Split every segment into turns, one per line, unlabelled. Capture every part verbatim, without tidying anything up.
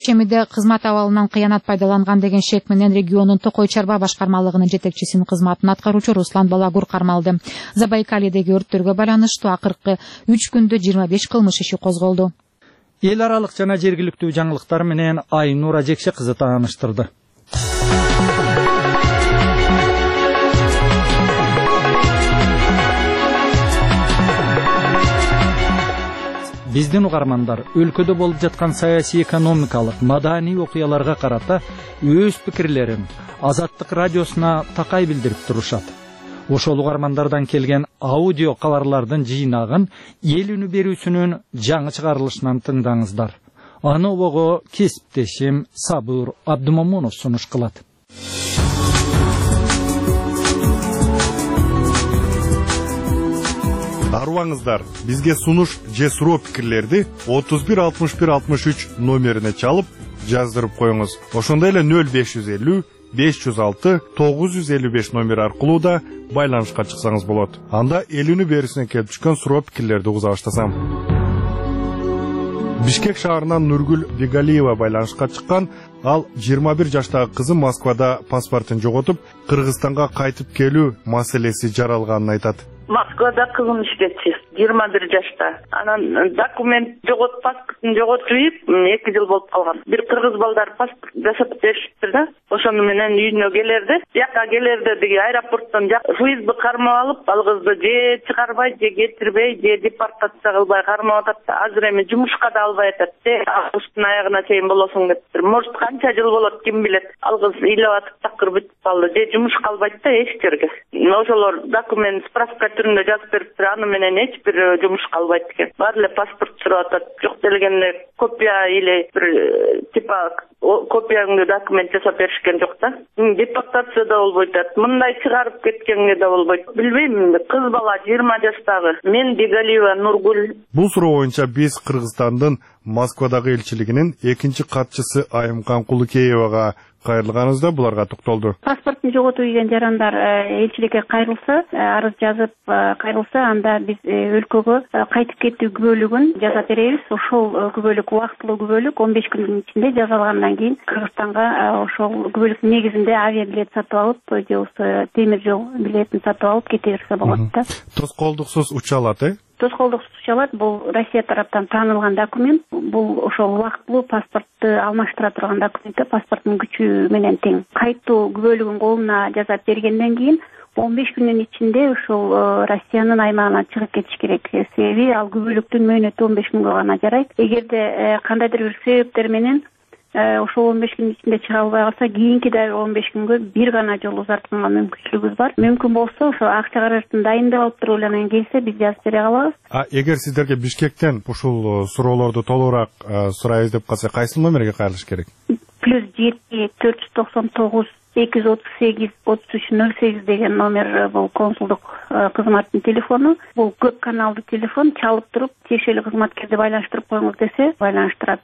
Чемиде кызмат абалынан кыянат пайдаланган деген шек менен регионун Токой чарба башкармалыгынын жетекчисинин кызматын аткаруучу Руслан Балагур кармалды. Забайкалиедеги өрттөргө байланыштуу акыркы үч күндө жыйырма беш кылмыш иши козголду.
Эл аралык жана жергиликтүү жаңылыктар менен Айнура Жекше кызы тааныштырды. Биздин угармандар өлкөдө болуп жаткан саясий экономикалык маданий окуяларга карата өз пикирлерин Азаттык радиосуна такай билдирип турушат. Ошол угармандардан келген аудио кабарлардын жыйнагын эл үнү берүүсүнүн жаңы чыгарылышынан тыңдаңыздар. Аны обого кесиптешим Сабыр Абдумамунов сунуш кылат.
Арваңыздар, бизге сунуш же суроо пикирлерди отуз бир алтымыш бир алтымыш үч номерине чалып жаздырып коюңуз. Ошондой эле нөл беш жүз элүү беш жүз алты тогуз жүз элүү беш номери аркылуу да байланышка чыксаңыз болот. Анда эл үнү берүүсүнөн келип түшкөн суроо пикирлерди угуза баштасам. Бишкек шаарынан Нургүл Бегалиева байланышка чыккан. Ал жыйырма бир жаштагы кызы Москвада паспортун жоготуп, Кыргызстанга кайтып келүү маселеси жаралганын айтат.
Москвада кызым иштечи, жыйырма бир жашта. Анан документ жогот, паспортун жоготуп, эки жыл болуп калган. Бир кыргыз балдар паспорт жасап беришти да, ошону менен үйүнө келерди. Жака келерди деги аэропорттон ФСБ кармап алып, ал кызды же чыгарбай, же кетирбей, же депортация кылбай кармап атат да, азыр эми жумушка да албай атат. Августтун аягына чейин болосуң дептир. Может канча жыл болот, ким билет. Ал кыз ыйлап атып такыр бүтүп калды. Же жумушка албайт да эч жерге. Ошолор документ справка түрүндө жазып бериптир, аны менен эч бир жумушка албайт экен. Баары эле паспорт сурап атат. Жок дегенде копия или бир типа копияңды документ жасап беришкен жок да. Депортация да болбойт атат. Мындай чыгарып кеткенге да болбойт. Билбейм, кыз бала жыйырма жаштагы. Мен Бегалиева Нургүл.
Бул суроо боюнча биз Кыргызстандын Москвадагы элчилигинин экинчи катчысы Айымкан Кулукеевага кайрылганыбызда буларга токтолду.
Паспортун жоготуу деген жарандар элчиликке кайрылса, арыз жазып кайрылса, анда биз өлкөгө кайтып кетүү күбөлүгүн жаза беребиз. Ошол күбөлүк убактылуу күбөлүк он беш күндүн ичинде жазалгандан кийин Кыргызстанга ошол күбөлүктүн негизинде авиабилет сатып алып, же болбосо темир жол билетин сатып алып кете берсе болот да.
Тоскоолдуксуз уча алат, э?
Тоскоолдуксуз уча алат. Бул Россия тараптан таанылган документ. Бул ошол убактылуу паспортту алмаштыра турган документ, паспорттун күчү менен тең. Кайтуу күбөлүгүн колуна жазап бергенден кийин он беш күндүн ичинде ошол Россиянын аймагына чыгып кетиш керек. Себеби ал күбөлүктүн мөөнөтү он беш күнгө гана жарайт. Эгерде кандайдыр бир себептер менен ошол он беш күн ичинде чыга албай калса, кийинки да он беш күнгө бир гана жол узартууга мүмкүнчүлүгүбүз бар. Мүмкүн болсо ошо акча каражатын дайындап алып туруп эле келсе, биз жазып бере алабыз.
А эгер сиздерге Бишкектен ушул суроолорду толугураак сурайбыз деп калса, кайсы номерге кайрылыш керек?
плюс жети төрт жүз токсон тогуз эки жүз отуз сегиз отуз үч нөл сегиз деген номер бул консулдук кызматтын телефону. Бул көп каналдуу телефон, чалып туруп тиешелүү кызматкерди байланыштырып коюңуз десе, байланыштырат.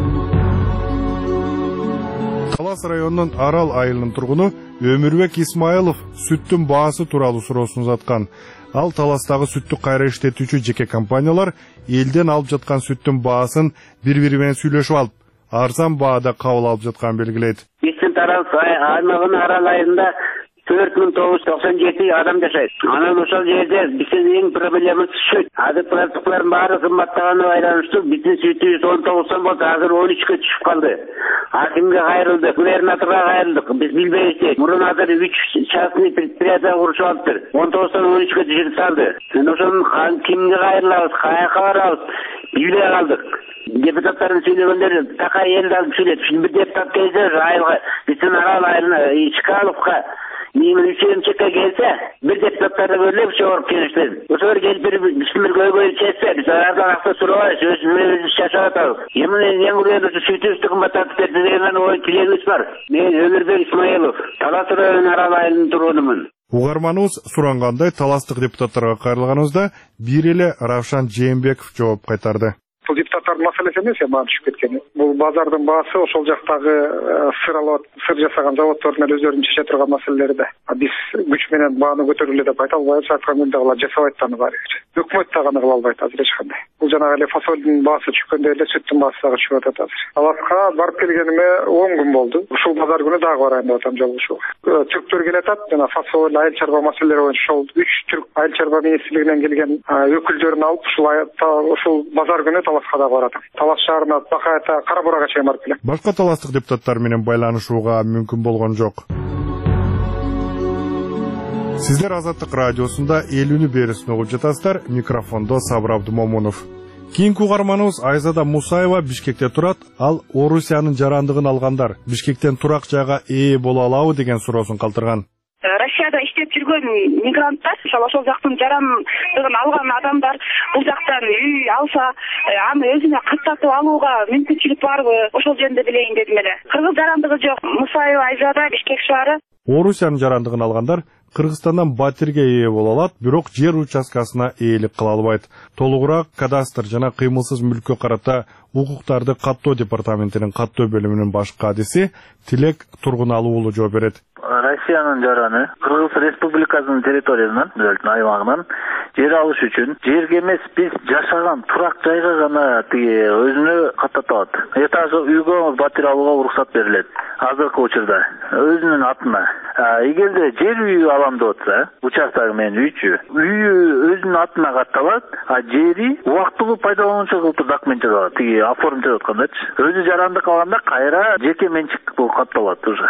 Талас районунун Арал айылынын тургуну Өмүрбек Исмаилов сүттүн баасы тууралуу суроосун узаткан. Ал Таластагы сүттү кайра иштетүүчү жеке компаниялар элден алып жаткан сүттүн баасын бири-бири менен сүйлөшүп алып, арзан баада кабыл алып жатканын белгилейт.
Биздин тарап аймагынын Арал айылында төрт миң тогуз жүз токсон жети адам жашайт. Анан ошол жерде биздин эң проблемабыз сүт. Азыр продуктлардын баары кымбаттаганына байланыштуу биздин сүтүбүз он тогуз сом болду, азыр он үчкө түшүп калды. Акимге кайрылдык, губернаторго кайрылдык, биз билбейбиз. Мурун азыр үч частный предприятие курушуп алыптыр. он тогуздан он үчкө түшүрүп салды. Ошону кимге кайрылабыз, каяка барабыз, билбей калдык. Депутаттардын сүйлөгөндөрү такай элди алып сүйлөйт. Бир депутат келсе, айылга, биздин Арал айылына, Чкаловко Мен üçüncü çekka gelse, bir deputatlarda böyle bir şey olup geliştir. O sefer gelip bir bir göğe çekse, biz arada aksa soruyor, sözümüzü şaşırtalım. Yemin en buraya da sütü üstü kımbatat dediğinden o kilemiz var. Men Өмүрбек Исмаилов, Талас районунун Арал айылынын тургунумун.
Угарманыбыз сурангандай таластык депутаттарга кайрылганыбызда бир эле Равшан Жээнбеков жооп кайтарды.
бул депутаттардын маселеси эмес, мага түшүп кеткени. Бул базардын баасы ошол жактагы сыр алып, сыр жасаган заводдордун эле өздөрүнүн чече турган маселелери да. Биз күч менен бааны көтөрүлө деп айта албайбыз, айткан күндө алар жасабайт да аны баары. Өкмөт да аны кыла албайт азыр эч кандай. Бул жанагы эле фасолдун баасы түшкөндөй эле сүттүн баасы дагы түшүп атат азыр. Аласка барып келгениме он күн болду. Ушул базар күнү дагы барайын деп атам жолугушууга. Түрктөр келатат, жана фасол, айыл чарба маселелери боюнча ошол үч түрк айыл чарба министрлигинен келген өкүлдөрүн алып ушул ушул базар күнү Таласка дагы баратам. Талас шаарына Бакаята, Кара Бурага чейин барып келем.
Башка таластык депутаттар менен байланышууга мүмкүн болгон жок. Сиздер Азаттык радиосунда элүүнү берүүсүн угуп жатасыздар. Микрофондо Сабыр Абдумомунов. Кийинки угарманыбыз Айзада Мусаева Бишкекте турат. Ал Орусиянын жарандыгын алгандар Бишкектен турак жайга ээ боло алабы деген суроосун калтырган.
Россияда иштеп жүргөн мигранттар, ошол жактын жарандыгын алган адамдар бул жактан үй алса, аны өзүнө каттатып алууга мүмкүнчүлүк барбы? Ошол жөнүндө билейин дедим эле. Кыргыз жарандыгы жок. Мусаева Айзада, Бишкек шаары.
Орусиянын жарандыгын алгандар Кыргызстандан батирге ээ боло алат, бирок жер участкасына ээлик кыла албайт. Толугураак кадастр жана кыймылсыз мүлккө карата укуктарды каттоо департаментинин каттоо бөлүмүнүн баш кадиси Тилек Тургуналуу уулу жооп берет.
Россиянын жараны Кыргыз Республикасынын территориясынан, аймагынан жер алыш үчүн жерге эмес, биз жашаган турак жайга гана тиги өзүнө каттата алат. Этажы үйгө батир алууга уруксат берилет. Азыркы учурда өзүнүн атына. Эгерде жер үй алам деп атса, участогу менен үйчү, үйү өзүнүн атына катталат, а жери убактылуу пайдалануучу кылып документ жазалат. Тиги оформ жасап аткандачы. Өзү жарандык алганда кайра жеке менчик болуп катталат уже.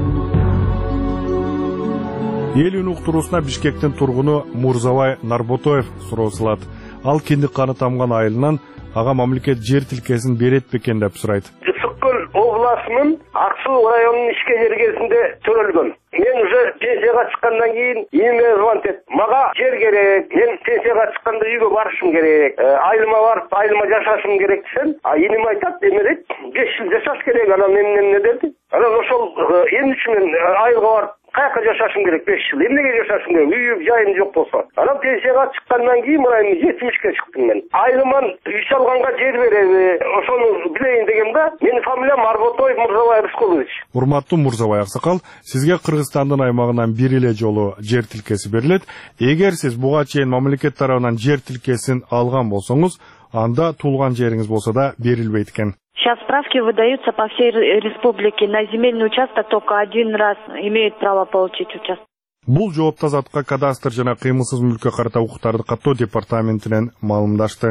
Эл үн уктуруусуна Бишкектин тургуну Мурзабай Нарботоев суроосулат. Ал киндик каны тамган айылынан ага мамлекет жер тилкесин берет бекен деп сурайт.
Ысык-Көл областынын Ак Суу районунун ишке жергесинде төрөлгөн. Мен уже пенсияга чыккандан кийин ийиме звонок этип, мага жер керек. Мен пенсияга чыкканда үйгө барышым керек. Айылыма барып, айылыма жашашым керек десем, а ийим айтат, эме дейт, беш жыл жашаш керек. Анан мен эмне дедим? Анан ошол эмне үчүн мен айылга барып каяка жашашым керек беш жыл? Эмнеге жашашым керек? Үйүм жайым жок болсо. Анан пенсияга чыккандан кийин мына эми жетимишке чыктым мен. Айылыман үй салганга жер береби? Ошону билейин дегем да. Менин фамилиям Арботоев Мурзабай Рыскулович.
Урматтуу Мурзабай аксакал, сизге Кыргызстандын аймагынан бир эле жолу жер тилкеси берилет. Эгер сиз буга чейин мамлекет тарабынан жер тилкесин алган болсоңуз, анда туулган жериңиз болсо да берилбейт экен.
Сейчас справки выдаются по всей республике. На земельный участок только один раз имеют право получить участок.
Бул жоопту Азаттыкка кадастр жана кыймылсыз мүлккө карата укуктарды каттоо департаментинен маалымдашты.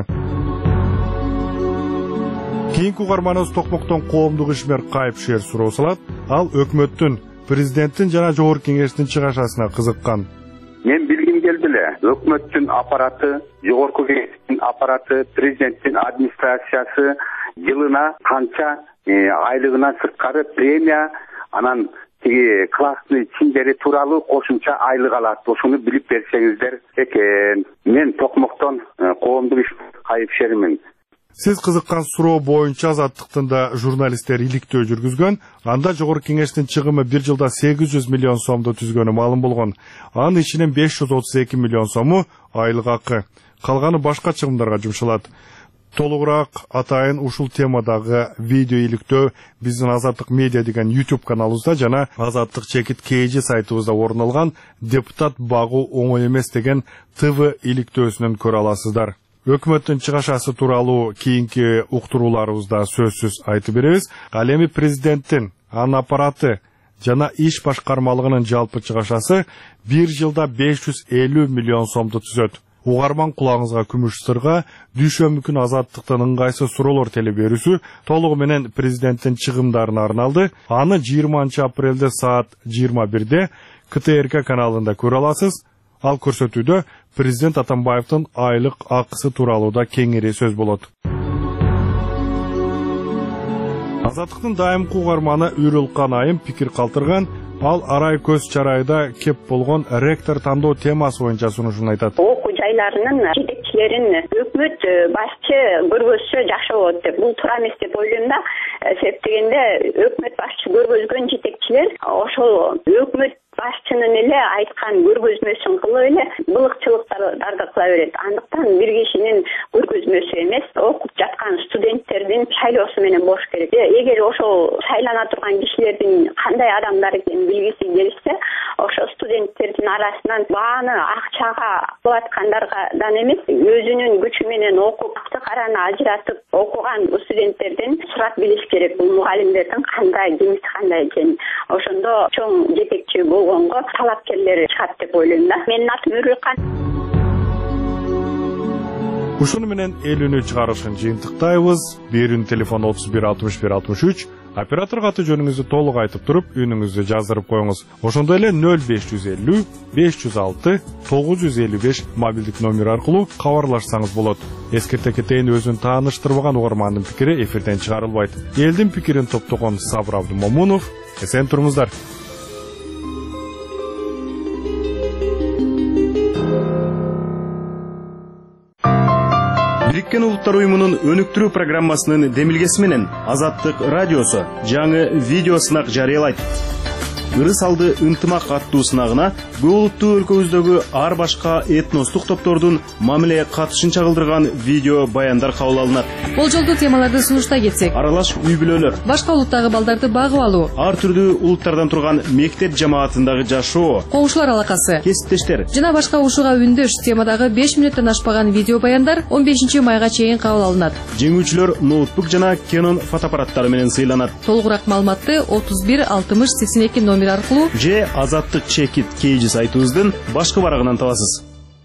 Кийинки угарманыбыз Токмоктон коомдук ишмер Кайып Шер суроосулат. Ал өкмөттүн, президенттин жана жогорку кеңештин чыгашасына кызыккан.
Мен билгим келди эле. Өкмөттүн аппараты, жогорку кеңештин аппараты, президенттин администрациясы жылына канча айлыгынан сырткары премия, анан тиги классный чиндери тууралуу кошумча айлык алат. Ошону билип берсеңиздер экен. Мен Токмоктон коомдук ишмер Кайып Шермин.
Сиз кызыккан суроо боюнча Азаттыктын да журналисттер иликтөө жүргүзгөн. Анда жогорку кеңештин чыгымы бир жылда сегиз жүз миллион сомду түзгөнү маалым болгон. Анын ичинен беш жүз отуз эки миллион сому айлык акы. Калганы башка чыгымдарга жумшалат. Толугураак атайын ушул темадагы видео иликтөө биздин Азаттык медиа деген YouTube каналыбызда жана Азаттык чекит kg сайтыбызда орун алган депутат багуу оңой эмес деген ТВ иликтөөсүнөн көрө аласыздар. Өкмөттүн чыгашасы тууралуу кийинки уктурууларыбызда сөзсүз айтып беребиз. Ал эми президенттин, анын аппараты жана иш башкармалыгынын жалпы чыгашасы бир жылда беш жүз элүү миллион сомду түзөт. Угарман кулагыңызга күмүш сырга дүйшөмбү күнү Азаттыктын ыңгайсыз суроолор теле берүүсү толугу менен президенттин чыгымдарына арналды. Аны жыйырманчы апрелде саат жыйырма бирде К Т Р К каналында көрө аласыз. Ал көрсөтүүдө президент Атамбаевдин айлык акысы тууралуу да кеңири сөз болот. Азаттыктын дайымкы угарманы Үрүлкан айым пикир калтырган. Ал арай көз чарайда кеп болгон ректор тандоо темасы боюнча сунушун айтат.
Окуу жайларынын жетекчи
кишилерин өкмөт башчы көргөзсө жакшы болот деп, бул туура эмес деп ойлойм да. Себеп дегенде өкмөт башчы көргөзгөн жетекчилер ошол өкмөт башчынын эле айткан көргөзмөсүн кылып эле былыкчылыктарды кыла берет. Андыктан бир кишинин көргөзмөсү эмес, окуп жаткан студенттердин шайлоосу менен болуш керек. Эгер ошол шайлана турган кишилердин кандай адамдар экенин билгиси келсе, ошо студенттердин арасынан бааны акчага кылып аткандардан эмес, өзүнүн күчү менен окуп, акча караны ажыратып окуган студенттерден сурап билиш керек. Бул мугалимдердин кандай, жемиши кандай экенин. Ошондо чоң жетекчи болгонго талапкерлер чыгат деп ойлойм да. Менин атым Үрүлкан.
Ушуну менен элүүнү чыгарышын жыйынтыктайбыз. Берүүнүн телефону отуз бир алтымыш бир алтымыш үч. Оператор каты жөнүңүздү толук айтып туруп, үнүңүздү жаздырып коюңуз. Ошондой эле нөл беш жүз элүү беш жүз алты тогуз жүз элүү беш мобилдик номер аркылуу кабарлашсаңыз болот. Эскерте кетейин, өзүн тааныштырбаган угармандын пикири эфирден чыгарылбайт. Элдин пикирин топтогон Сабыр Абдумомунов. Эсен туруңуздар.
Бириккен Улуттар уюмунун өнүктүрүү программасынын демилгеси менен Азаттык радиосу жаңы видео сынак жарыялайт. Ырыс алды ынтымак аттуу сынагына көп улуттуу өлкөбүздөгү ар башка этностук топтордун мамиле катышын чагылдырган видео баяндар кабыл алынат.
Бул жолду темаларды сунуштай кетсек:
аралаш үй бүлөлөр,
башка улуттагы балдарды багып алуу,
ар түрдүү улуттардан турган мектеп жамаатындагы жашоо,
коңшулар алакасы,
кесиптештер
жана башка ушуга үндөш темадагы беш мүнөттөн ашпаган видео баяндар он бешинчи майга чейин кабыл алынат.
Жеңүүчүлөр ноутбук жана Canon фотоаппараттары менен сыйланат.
Толугураак маалыматты отуз бир алтымыш сексен эки номер аркылуу
же Азаттык чекит кейжи сайтыбыздын башкы барагынан табасыз.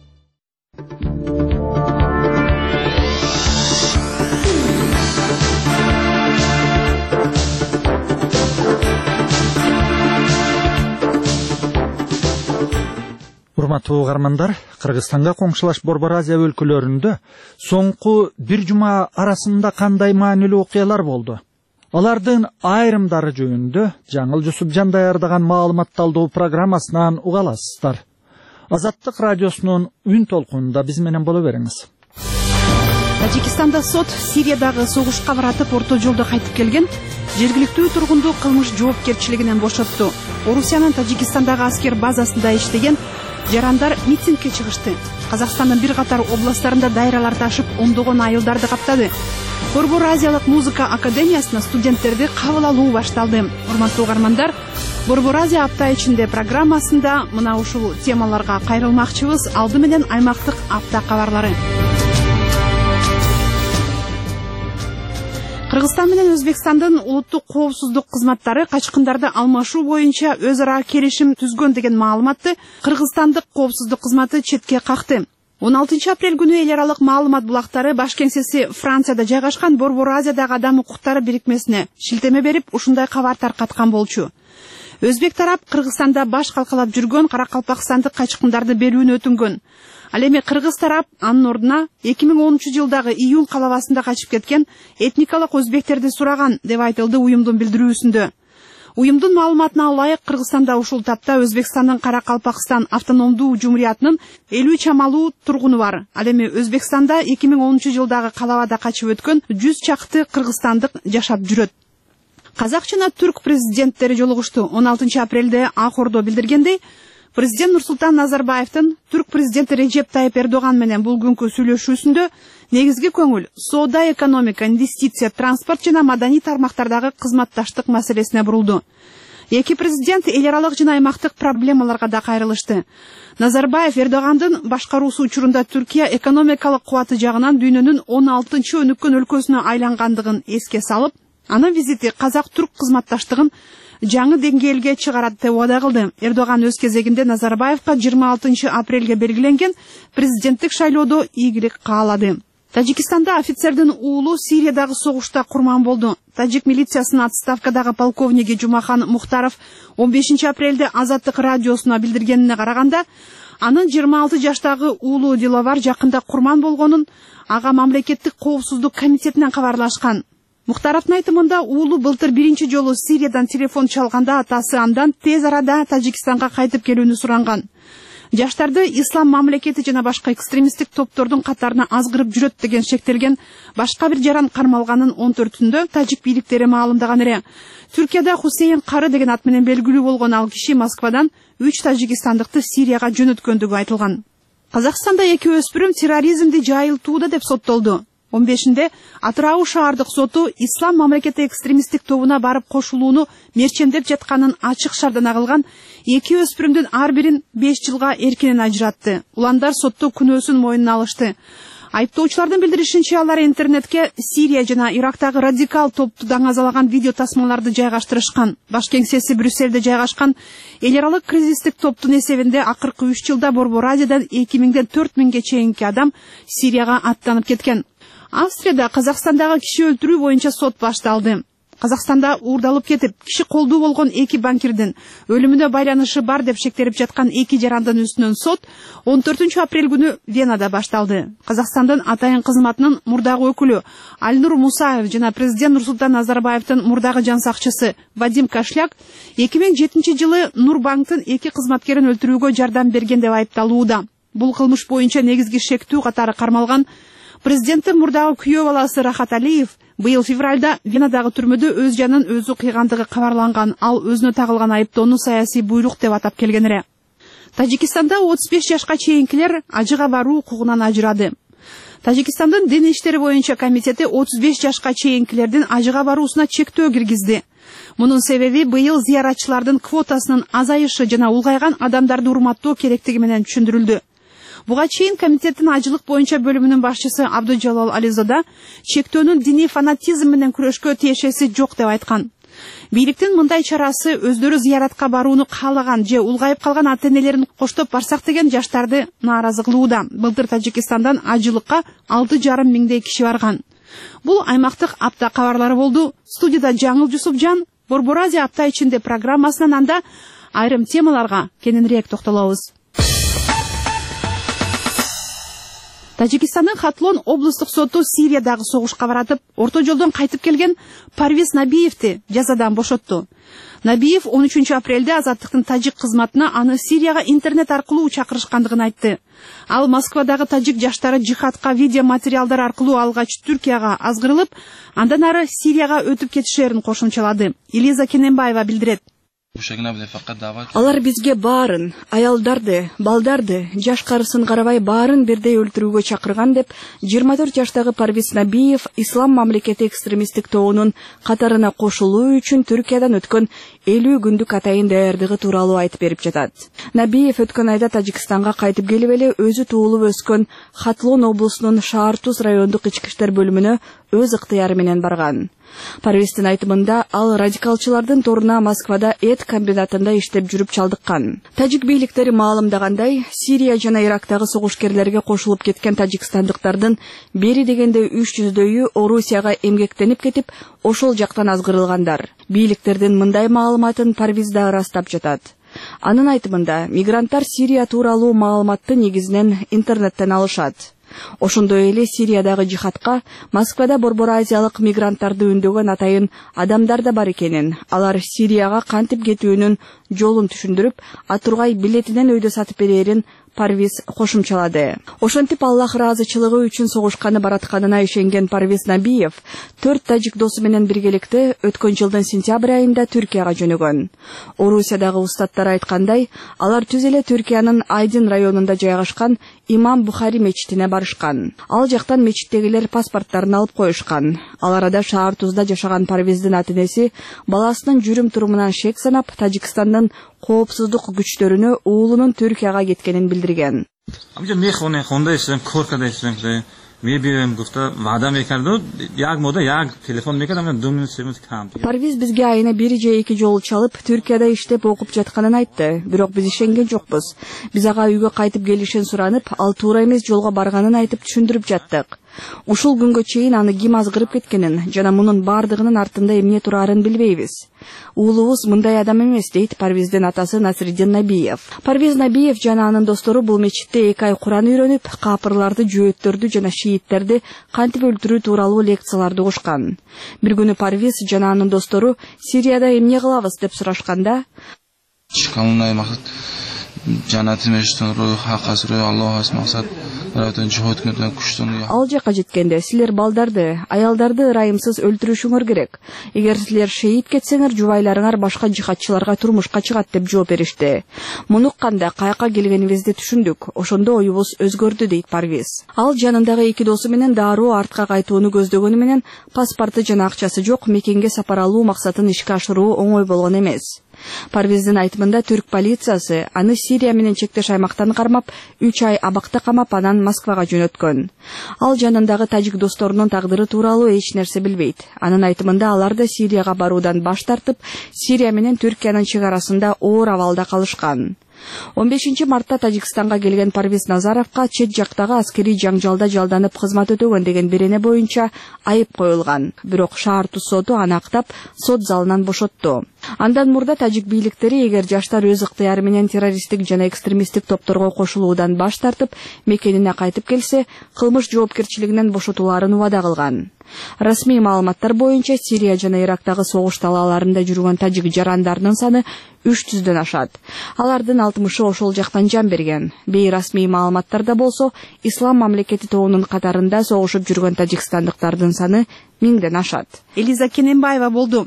Урматтуу угармандар, Кыргызстанга коңшулаш Борбор Азия өлкөлөрүндө соңку бир жума арасында кандай маанилүү окуялар болду? Алардын айрымдары жөнүндө Жаңыл Жусупжан даярдаган маалымат талдоо программасынан уга аласыздар. Азаттык радиосунун үн толкунунда биз менен боло бериңиз.
Тажикстанда сот Сириядагы согушка баратып орто жолдо кайтып келген жергиликтүү тургунду кылмыш жоопкерчилигинен бошотту. Орусиянын Тажикстандагы аскер базасында иштеген жарандар митингге чыгышты. Казакстандын бир катар областтарында дайралар ташып, ондогон айылдарды каптады. Борбор Азиялык музыка академиясына студенттерди кабыл алуу башталды. Урматтуу угармандар, Борбор Азия апта ичинде программасында мына ушул темаларга кайрылмакчыбыз. Алды менен аймактык апта кабарлары. Кыргызстан менен Өзбекстандын улуттук коопсуздук кызматтары качкындарды алмашуу боюнча өз ара келишим түзгөн деген маалыматты Кыргызстандык коопсуздук кызматы четке какты. он алтынчы апрель күнү эл аралык маалымат булактары баш кеңсеси Францияда жайгашкан Борбор Азиядагы адам укуктары бирикмесине шилтеме берип, ушундай кабар таркаткан болчу. Өзбек тарап Кыргызстанда баш калкалап жүргөн каракалпакстандык качкындарды берүүнү өтүнгөн. Ал эми кыргыз тарап анын ордуна эки миң онунчу жылдагы июнь калабасында качып кеткен этникалык өзбектерди сураган деп айтылды уюмдун билдирүүсүндө. Уюмдун маалыматына ылайык, Кыргызстанда ушул тапта Өзбекстандын Каракалпакстан автономдуу жумуриятынын элүү чамалуу тургуну бар. Ал эми Өзбекстанда эки миң онунчу жылдагы калабада качып өткөн жүз чакты кыргызстандык жашап жүрөт. Казак жана түрк президенттери жолугушту. он алтынчы апрелде Ак Ордо билдиргендей, президент Нурсултан Назарбаевдин түрк президенти Режеп Тайып Эрдоган менен бул күнкү сүйлөшүүсүндө негизги көңүл соода, экономика, инвестиция, транспорт жана маданий тармактардагы кызматташтык маселесине бурулду. Эки президент эл аралык жана аймактык проблемаларга да кайрылышты. Назарбаев Эрдогандын башкаруусу учурунда Түркия экономикалык кубаты жагынан дүйнөнүн он алтынчы өнүккөн өлкөсүнө айлангандыгын эске салып, анын визити казак-түрк кызматташтыгын жаңы деңгээлге чыгарат деп убада кылды. Эрдоган өз кезегинде Назарбаевка жыйырма алтынчы апрелге белгиленген президенттик шайлоодо ийгилик каалады. Тажикстанда офицердин уулу Сириядагы согушта курман болду. Тажик милициясынын отставкадагы полковниги Жумахан Мухтаров он бешинчи апрелде Азаттык радиосуна билдиргенине караганда, анын жыйырма алты жаштагы уулу Диловар жакында курман болгонун ага мамлекеттик коопсуздук комитетинен кабарлашкан. Мухтаровдун айтымында, уулу былтыр биринчи жолу Сириядан телефон чалганда атасы андан тез арада Тажикстанга кайтып келүүнү суранган. жаштарды ислам мамлекети жана башка экстремисттик топтордун катарына азгырып жүрөт деген шектелген башка бир жаран кармалганын он төртүндө тажик бийликтери маалымдаган эле. Түркияда Хусейн Кары деген ат менен белгилүү болгон ал киши Москвадан үч тажикстандыкты Сирияга жөнөткөндүгү айтылган. Казакстанда эки өспүрүм терроризмди жайылтууда деп соттолду. он бешинде Атырау шаардык соту ислам мамлекети экстремисттик тобуна барып кошулууну мерчемдеп жатканын ачык шаардан кылган эки өспүрүмдүн ар бирин беш жылга эркинен ажыратты. Уландар сотто күнөөсүн мойнуна алышты. Айыптоочулардын билдиришинче, алар интернетке Сирия жана Ирактагы радикал топту даңазалаган видео тасмаларды жайгаштырышкан. Баш кеңсеси Брюссельде жайгашкан эл аралык кризистик топтун эсебинде акыркы үч жылда Борбор Азиядан эки миңден төрт миңге чейинки адам Сирияга аттанып кеткен. Австрияда Казакстандагы киши өлтүрүү боюнча сот башталды. Казакстанда уурдалып кетип, киши колдуу болгон эки банкирдин өлүмүнө байланышы бар деп шектелип жаткан эки жарандын үстүнөн сот он төртүнчү апрель күнү Венада башталды. Казакстандын атайын кызматынын мурдагы өкүлү Альнур Мусаев жана президент Нурсултан Назарбаевдин мурдагы жан сакчысы Вадим Кашляк эки миң жетинчи жылы Нурбанктын эки кызматкерин өлтүрүүгө жардам берген деп айыпталууда. Бул кылмыш боюнча негизги шектүү катары кармалган президенттин мурдагы күйөө баласы Рахат Алиев быйыл февралда Венадагы түрмөдө өз жанын өзү кыйгандыгы кабарланган. Ал өзүнө тагылган айыптоону саясий буйрук деп атап келген эле. Тажикстанда отуз беш жашка чейинкилер ажыга баруу укугунан ажырады. Тажикстандын дин иштери боюнча комитети отуз беш жашка чейинкилердин ажыга баруусуна чектөө киргизди. Мунун себеби быйыл зыяратчылардын квотасынын азайышы жана улгайган адамдарды урматтоо керектиги менен түшүндүрүлдү. Буга чейин комитеттин ажылык боюнча бөлүмүнүн башчысы Абдужалал Ализода чектөөнүн диний фанатизм менен күрөшкө тиешеси жок деп айткан. Бийликтин мындай чарасы өздөрү зыяратка барууну каалаган же улгайып калган ата-энелерин коштоп барсак деген жаштарды нааразы кылууда. Былтыр Тажикстандан ажылыкка алты жарым миңдей киши барган. Бул аймактык апта кабарлары болду. Студияда Жаңыл Жусупжан, Борбор Азия апта ичинде программасынан анда айрым темаларга кененирээк токтолобуз. Тажикстандын Хатлон облустук соту Сириядагы согушка баратып, орто жолдон кайтып келген Парвиз Набиевди жазадан бошотту. Набиев он үчүнчү апрелде Азаттыктын тажик кызматына аны Сирияга интернет аркылуу чакырышкандыгын айтты. Ал Москвадагы тажик жаштары жихадка видео материалдар аркылуу алгач Түркияга азгырылып, андан ары Сирияга өтүп кетишерин кошумчалады. Элиза Кененбаева билдирет.
Алар бизге баарын, аялдарды, балдарды, жаш карысын карабай баарын бирдей өлтүрүүгө чакырган деп жыйырма төрт жаштагы Парвиз Набиев ислам мамлекети экстремисттик тобунун катарына кошулуу үчүн Түркиядан өткөн элүү күндүк атайын даярдыгы тууралуу айтып берип жатат. Набиев өткөн айда Тажикстанга кайтып келип эле өзү туулуп өскөн Хатлон облусунун Шаартуз райондук ички иштер бөлүмүнө өз ыктыяры менен барган. Парвиздин айтымында ал радикалчылардын торуна Москвада эт комбинатында иштеп жүрүп чалдыккан. Тажик бийликтери маалымдагандай, Сирия жана Ирактагы согушкерлерге кошулуп кеткен тажикстандыктардын бери дегенде үч жүздөйү Орусияга эмгектенип кетип, ошол жактан азгырылгандар. Бийликтердин мындай маалыматын Парвиз да ырастап жатат. Анын айтымында, мигранттар Сирия тууралуу маалыматты негизинен интернеттен алышат. Ошондой эле Сириядагы жихадка Москвада Борбор Азиялык мигранттарды үндөгөн атайын адамдар да бар экенин, алар Сирияга кантип кетүүнүн жолун түшүндүрүп, атургай билетинен өйдө сатып берерин Парвиз кошумчалады. Ошентип Аллах ыраазычылыгы үчүн согушканы баратканына ишенген Парвиз Набиев төрт тажик досу менен биргеликте өткөн жылдын сентябрь айында Түркияга жөнөгөн. Орусиядагы устаттар айткандай, алар түз эле Түркиянын Айдин районунда жайгашкан Имам Бухари мечитине барышкан. Ал жактан мечиттегилер паспорттарын алып коюшкан. Ал арада Шаартузда жашаган Парвиздин ата-энеси баласынын жүрүм-турумунан шек санап, Тажикстандын коопсуздук күчтөрүнө уулунун Түркияга кеткенин билдирген. Парвиз бизге айына бир же эки жолу чалып, Түркияда иштеп окуп жатканын айтты. Бирок биз ишенген жокпуз. Биз ага үйгө кайтып келишин суранып, ал туура эмес жолго барганын айтып түшүндүрүп жаттык. Ушул күнгө чейин аны ким азгырып кеткенин жана мунун бардыгынын артында эмне турарын билбейбиз. Уулубуз мындай адам эмес, дейт Парвиздин атасы Насриддин Набиев. Парвиз Набиев жана анын достору бул мечитте эки ай Куран үйрөнүп, капырларды, жөөттөрдү жана шииттерди кантип өлтүрүү тууралуу лекцияларды угушкан. Бир күнү Парвиз жана анын достору Сирияда эмне кылабыз деп сурашканда,
Jannatim eşittin ruh haqqas ruh Allah has maqsad Ратан жиход кенде күчтөн.
Ал жака жеткенде силер балдарды, аялдарды ырайымсыз өлтүрүшүңөр керек. Эгер силер шейит кетсеңер, жубайларыңар башка жихатчыларга турмушка чыгат деп жооп беришти. Муну укканда каяка келгенибизди түшүндүк. Ошондо оюбуз өзгөрдү дейт Парвиз. Ал жанындагы эки досу менен дароо артка кайтууну көздөгөнү менен паспорты жана акчасы жок мекенге сапар алуу максатын ишке ашыруу оңой болгон эмес. Парвиздин айтымында түрк полициясы аны Сирия менен чектеш аймактан кармап, үч ай абакта камап, анан Москвага жөнөткөн. Ал жанындагы тажик досторунун тагдыры тууралуу эч нерсе билбейт. Анын айтымында алар да Сирияга баруудан баш тартып, Сирия менен Түркиянын чек арасында оор абалда калышкан. он бешинчи мартта Тажикстанга келген Парвиз Назаровка чет жактагы аскерий жаңжалда жалданып кызмат өтөгөн деген берене боюнча айып коюлган. Бирок шаар туз соту аны актап, сот залынан бошотту. Андан мурда тажик бийликтери эгер жаштар өз ыктыяры менен террористтик жана экстремисттик топторго кошулуудан баш тартып, мекенине кайтып келсе, кылмыш жоопкерчилигинен бошотуларын убада кылган. Расмий маалыматтар боюнча Сирия жана Ирактагы согуш талааларында жүргөн тажик жарандарынын саны үч жүздөн ашат. Алардын алтымышы ошол жактан жан берген. Бейрасмий маалыматтарда болсо, Ислам мамлекети тобунун катарында согушуп жүргөн тажикстандыктардын саны миңден ашат.
Элиза Кененбаева болду.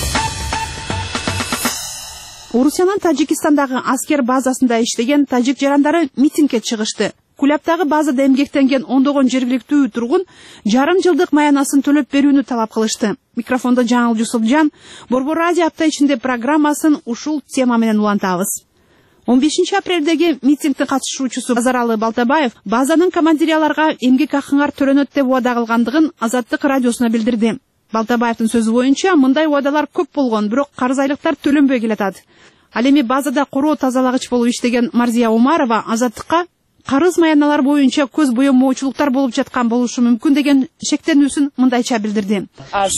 Орусиянын Тажикстандагы аскер базасында иштеген тажик жарандары митингге чыгышты. Кулаптагы базада эмгектенген ондогон жергиликтүү тургун жарым жылдык маянасын төлөп берүүнү талап кылышты. Микрофондо Жаңыл Жусупжан, Борбор радио апта ичинде программасын ушул тема менен улантабыз. он бешинчи апрелдеги митингдин катышуучусу Базаралы Балтабаев базанын командири аларга эмгек акыңар төлөнөт деп убада кылгандыгын Азаттык радиосуна билдирди. Балтабаевдин сөзү боюнча, мындай убадалар көп болгон, бирок карыз айлыктар төлөнбөй келатат. Ал эми базада короо тазалагыч болуп иштеген Марзия Умарова Азаттыкка карыз маяналар боюнча көз боемоочулуктар болуп жаткан болушу мүмкүн деген шектенүүсүн мындайча билдирди.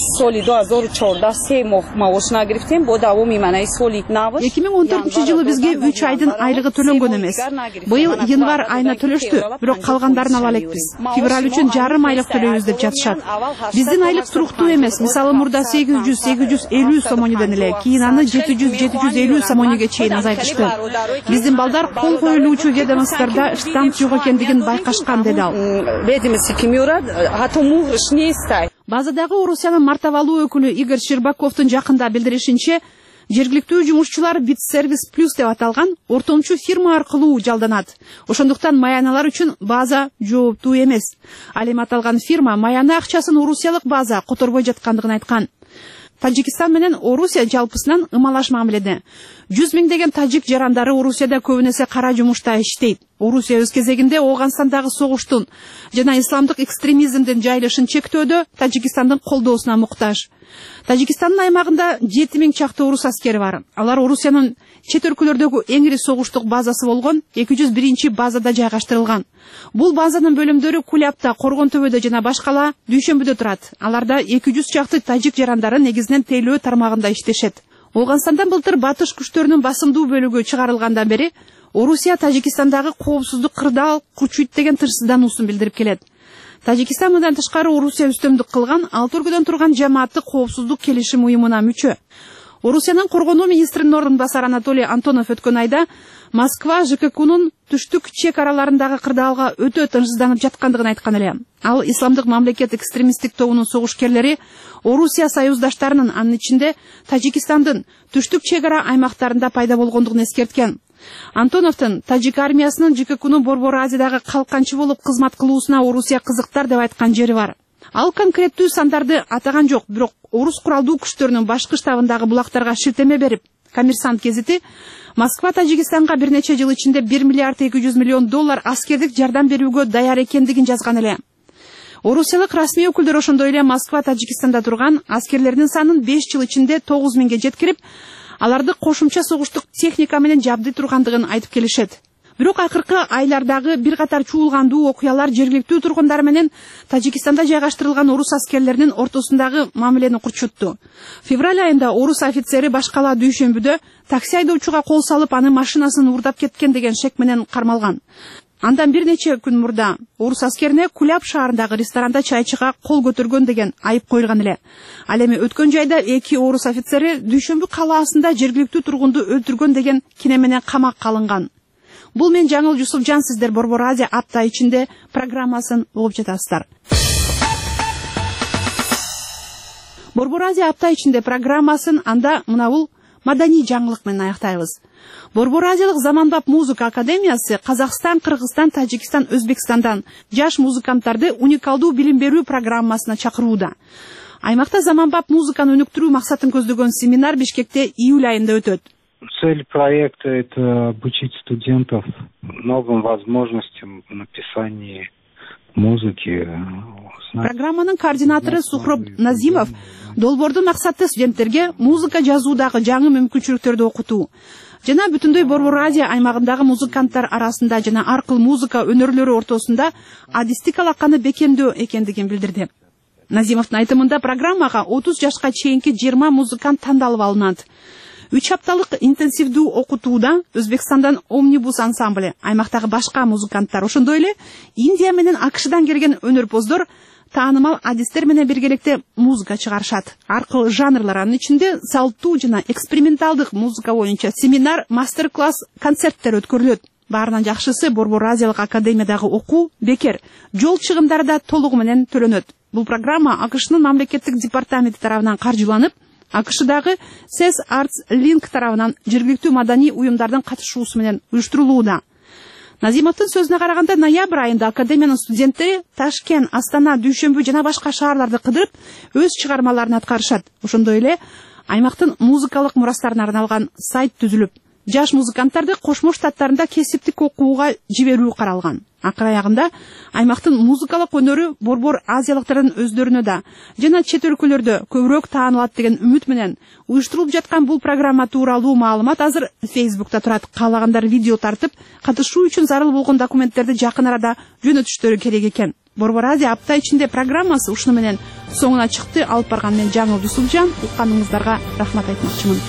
эки миң он төртүнчү жылы бизге үч айдын айлыгы төлөнгөн эмес. Быйыл январь айына төлөштү, бирок калгандарын ала элекпиз. Февраль үчүн жарым айлык төлөйбүз деп жатышат. Биздин айлык туруктуу эмес. Мисалы мурда сегиз жүз сегиз жүз элүү сомонеден эле, кийин аны жети жүз жети жүз элүү сомонеге чейин азайтышты. Биздин балдар кол коюлуучу ведомстволордо жок экендигин байкашкан, деди ал. Базадагы Орусиянын мартабалуу өкүлү Игорь Щербаковдун жакында билдиришинче, жергиликтүү жумушчулар Битсервис плюс деп аталган ортомчу фирма аркылуу жалданат. Ошондуктан маяналар үчүн база жооптуу эмес. Ал эми аталган фирма маяна акчасын орусиялык база которбой жаткандыгын айткан. Тажикстан менен Орусия жалпысынан ымалаш мамиледе. жүз миңдеген тажик жарандары Орусияда көбүн эсе кара жумушта иштейт. Орусия өз кезегинде Ооганстандагы согуштун жана исламдык экстремизмдин жайылышын чектөөдө Тажикстандын колдоосуна муктаж. Тажикстандын аймагында жети миң чакты орус аскери бар. Алар Орусиянын чет өлкөлөрдөгү эң ири согуштук базасы болгон эки жүз биринчи базада жайгаштырылган. Бул базанын бөлүмдөрү Кулапта, Коргон төбөдө жана башкала Дүйшөмбүдө турат. Аларда эки жүз чакты тажик жарандары негизинен тейлөө тармагында иштешет. Ооганстандан былтыр батыш күчтөрүнүн басымдуу бөлүгү чыгарылгандан бери Орусия Тажикстандагы коопсуздук кырдаал кучуйт деген тырсыздануусун билдирип келет. Тажикстан мындан тышкары Орусия үстөмдүк кылган алты өлкөдөн турган жамааттык коопсуздук келишим уюмуна мүчө. Орусиянын коргонуу министринин ордун басары Анатолий Антонов өткөн айда Москва ЖККнун түштүк чек араларындагы кырдаалга өтө тынчсызданып жаткандыгын айткан эле. Ал исламдык мамлекет экстремисттик тобунун согушкерлери Орусия союздаштарынын, анын ичинде Тажикстандын түштүк чек ара аймактарында пайда болгондугун эскерткен. Антоновдун тажик армиясынын ЖККнун Борбор Азиядагы калканчы болуп кызмат кылуусуна Орусия кызыктар деп айткан жери бар. Ал конкреттүү сандарды атаган жок, бирок орус куралдуу күчтөрүнүн башкы штабындагы булактарга шилтеме берип, Коммерсант гезити Москва Тажикстанга бир нече жыл ичинде бир миллиард эки жүз миллион доллар аскердик жардам берүүгө даяр экендигин жазган эле. Орусиялык расмий өкүлдөр ошондой эле Москва Тажикстанда турган аскерлердин санын беш жыл ичинде тогуз миңге жеткирип, аларды кошумча согуштук техника менен жабдый тургандыгын айтып келишет. Бирок акыркы айлардагы бир катар чуулгандуу окуялар жергиликтүү тургундар менен Тажикстанда жайгаштырылган орус аскерлеринин ортосундагы мамилени курчутту. Февраль айында орус офицери башкала Дүйшөмбүдө такси айдоочуга кол салып, аны машинасын уурдап кеткен деген шек менен кармалган. Андан бир нече күн мурда орус аскерине Кулап шаарындагы ресторанда чайчыга кол көтөргөн деген айып коюлган эле. Ал эми өткөн жайда эки орус офицери Дүйшөмбү калаасында жергиликтүү тургунду өлтүргөн деген кине менен камакка алынган. Бул мен Жаңыл Жусупжан, сиздер Борбор Азия апта ичинде программасын угуп жатасыздар. Борбор Азия апта ичинде программасын анда мына бул маданий жаңылык менен аяктайбыз. Борбор Азиялык заманбап музыка академиясы Казакстан, Кыргызстан, Тажикстан, Өзбекстандан жаш музыканттарды уникалдуу билим берүү программасына чакырууда. Аймакта заманбап музыканы өнүктүрүү максатын көздөгөн семинар Бишкекте июль айында өтөт.
Цель проекта – это обучить студентов новым возможностям в написании музыки.
Программанын координатору Сухроб Назимов долбордун максаты студенттерге музыка жазуудагы жаңы мүмкүнчүлүктөрдү окутуу жана бүтүндөй Борбор Азия аймагындагы музыканттар арасында жана аркыл музыка өнөрлөрү ортосунда адистик алаканы бекемдөө экендигин билдирди. Назимовдун айтымында программага отуз жашка чейинки жыйырма музыкант тандалып алынат. Үч апталык интенсивдүү окутууда Өзбекстандан Omnibus ансамбле, аймактагы башка музыканттар, ошондой эле Индия менен АКШдан келген өнөрпоздор таанымал адистер менен биргеликте музыка чыгарышат. Аркылуу жанрлар, анын ичинде салттуу жана эксперименталдык музыка боюнча семинар, мастер-класс, концерттер өткөрүлөт. Баарынан жакшысы Борбор Азиялык академиядагы окуу бекер, жол чыгымдары да толугу менен төлөнөт. Бул программа АКШнын мамлекеттик департаменти тарабынан каржыланып, АКШдагы Ses Arts Link тарабынан жергиликтүү маданий уюмдардын катышуусу менен уюштурулууда. Назимовдун сөзүнө караганда, ноябрь айында академиянын студенттери Ташкент, Астана, Дүйшөмбү жана башка шаарларды кыдырып, өз чыгармаларын аткарышат. Ошондой эле аймактын музыкалык мурастарына арналган сайт түзүлүп, жаш музыканттарды Кошмо Штаттарында кесиптик окууга жиберүү каралган. Акыр аягында аймактын музыкалык өнөрү Борбор Азиялыктардын өздөрүнө да жана чет өлкөлөрдө көбүрөөк таанылат деген үмүт менен уюштурулуп жаткан бул программа тууралуу маалымат азыр Facebook'та турат. Каалагандар видео тартып, катышуу үчүн зарыл болгон документтерди жакын арада жөнөтүштөрү керек экен. Борбор Азия апта ичинде программасы ушуну менен соңуна чыкты. Алып барган мен Жаңыл Жусупжан, укканыңыздарга рахмат айтмакчымын.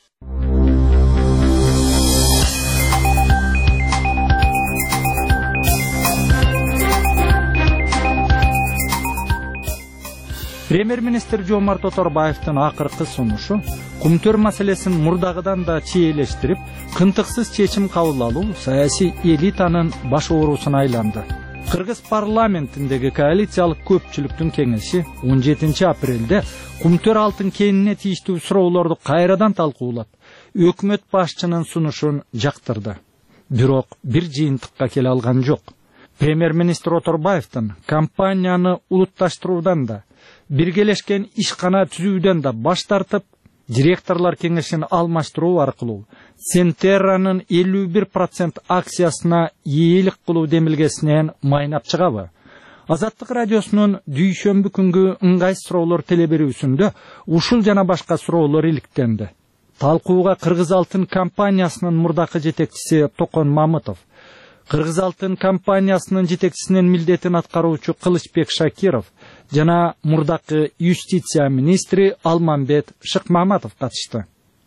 Премьер-министр Жомарт Оторбаевдин акыркы сунушу кумтөр маселесин мурдагыдан да чиелештирип, кынтыксыз чечим кабыл алуу саясий элитанын баш оорусуна айланды. Кыргыз парламентиндеги коалициялык көпчүлүктүн кеңеши он жетинчи апрелде кумтөр алтын кенине тийиштүү суроолорду кайрадан талкуулап, өкмөт башчынын сунушун жактырды. Бирок бир жыйынтыкка келе алган жок. Премьер-министр Оторбаевдин компанияны улутташтыруудан да, биргелешкен ишкана түзүүдөн да баш тартып, директорлор кеңешин алмаштыруу аркылуу Сентерранын элүү бир процент акциясына ийгилик кылуу демилгесинен майнап чыгабы? Азаттык радиосунун дүйшөмбү күнгү ыңгай суроолор телеберүүсүндө ушул жана башка суроолор иликтенди. Талкууга Кыргыз алтын компаниясынын мурдакы жетекчиси Токон Мамытов, Кыргыз алтын компаниясынын жетекчисинин милдетин аткаруучу Кылычбек Шакиров жана мурдакы юстиция министри Алмамбет Шыкмаматов катышты.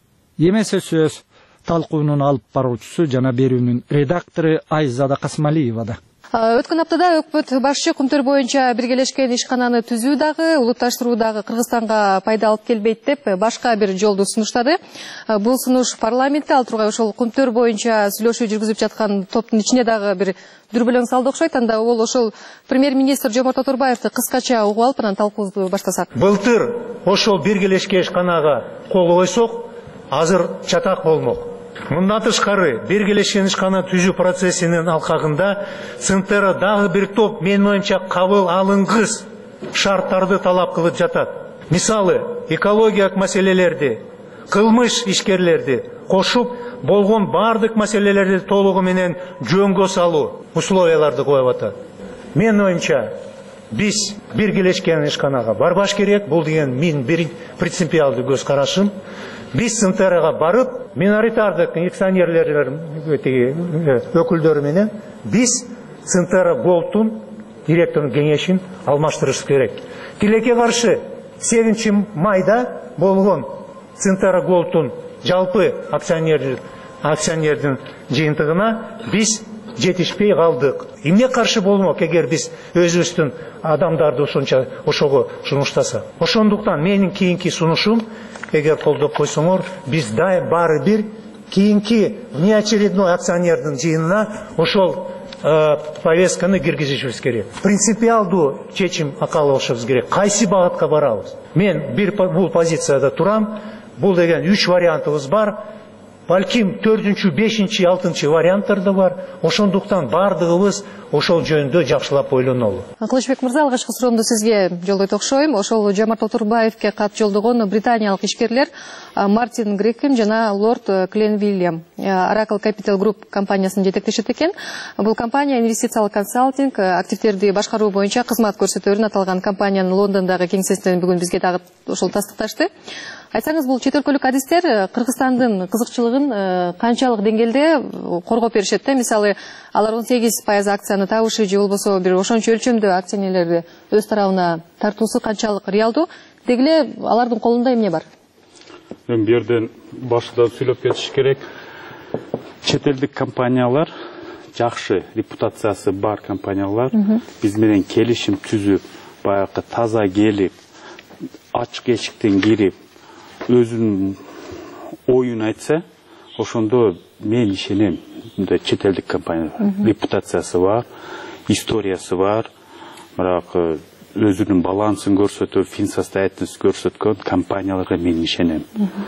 Эмесе сөз талкуунун алып баруучусу жана берүүнүн редактору Айзада Касмалиева да.
Өткөн аптада өкмөт башчы кумтөр боюнча биргелешкен ишкананы түзүү дагы, улутташтыруу дагы Кыргызстанга пайда алып келбейт деп башка бир жолду сунуштады. Бул сунуш парламентте, ал тургай ошол кумтөр боюнча сүйлөшүү жүргүзүп жаткан топтун ичине дагы бир дүрбөлөң салды окшойт. Анда ол ошол премьер-министр Жомарт Оторбаевди кыскача угуп алып, анан талкуубузду баштасак.
Былтыр ошол биргелешкен ишканага кол койсок, азыр чатак болмок. Мындан тышкары биргелешкен ишкана түзүү процессинин алкагында Центера дагы бир топ менин оюмча кабыл алынгыс шарттарды талап кылып жатат. Мисалы, экологиялык маселелерди, кылмыш ишкерлерди кошуп, болгон бардык маселелерди толугу менен жөнгө салуу условияларды коюп атат. Менин оюмча биз биргелешкен ишканага барбаш керек. Бул деген мен бир принципиалдуу көз карашым. Биз Центерага барып, миноритардык акционерлер өкүлдөрү менен биз Центера Голдтун директорунун кеңешин алмаштырыш керек. Тилекке каршы сегизинчи майда болгон Центера Голдтун жалпы акционер акционердин жыйынтыгына биз жетишпей калдык. Эмне каршы болмок эгер биз өзүбүздүн адамдарды ошонча ошого сунуштасак? Ошондуктан менин кийинки сунушум, эгер колдоп койсоңор, биз баары бир кийинки внеочередной акционердин жыйынына ошол повестканы киргизишибиз керек. Принципиалдуу чечим кабылышыбыз керек. Кайсы багытка барабыз? Мен бир бул позицияда турам. Бул деген үч вариантыбыз бар. Балким төртүнчү, бешинчи, алтынчы варианттар да бар. Ошондуктан бардыгыбыз ошол жөнүндө жакшылап ойлонолу.
Кылычбек мырза, алгачкы суроомду сизге жолдойт окшойм. Ошол Жомарт Отурбаевке кат жолдогон британиялык ишкерлер Мартин Грекем жана лорд Кленвильям Oracle Capital Group компаниясын жетектешет экен. Бул компания инвестициялык консалтинг, активдерди башкаруу боюнча кызмат көрсөтөөрүн аталган компаниянын Лондондогу кеңсесинен бүгүн бизге дагы ошол тастыкташты. Айтсаңыз, бул чет өлкөлүк адистер Кыргызстандын кызыкчылыгын канчалык деңгээлде коргоп беришет да? Мисалы, алар он сегиз пайыз акцияны табышы же болбосо бир ошончо өлчөмдө акционерлерди өз тарабына тартуусу канчалык реалдуу? Деги эле алардын колунда эмне бар?
Мен бу жерден башында сүйлөп кетиш керек. Чет элдик компаниялар, жакшы репутациясы бар компаниялар биз менен келишим түзүп, баягы таза келип, ачык эшиктен кирип, өзүнүн оюн айтса, ошондо мен ишенем. Мындай чет элдик компания репутациясы бар, историясы бар, бирок өзүнүн балансын көрсөтүп, финсостоятельность көрсөткөн компанияларга мен ишенем.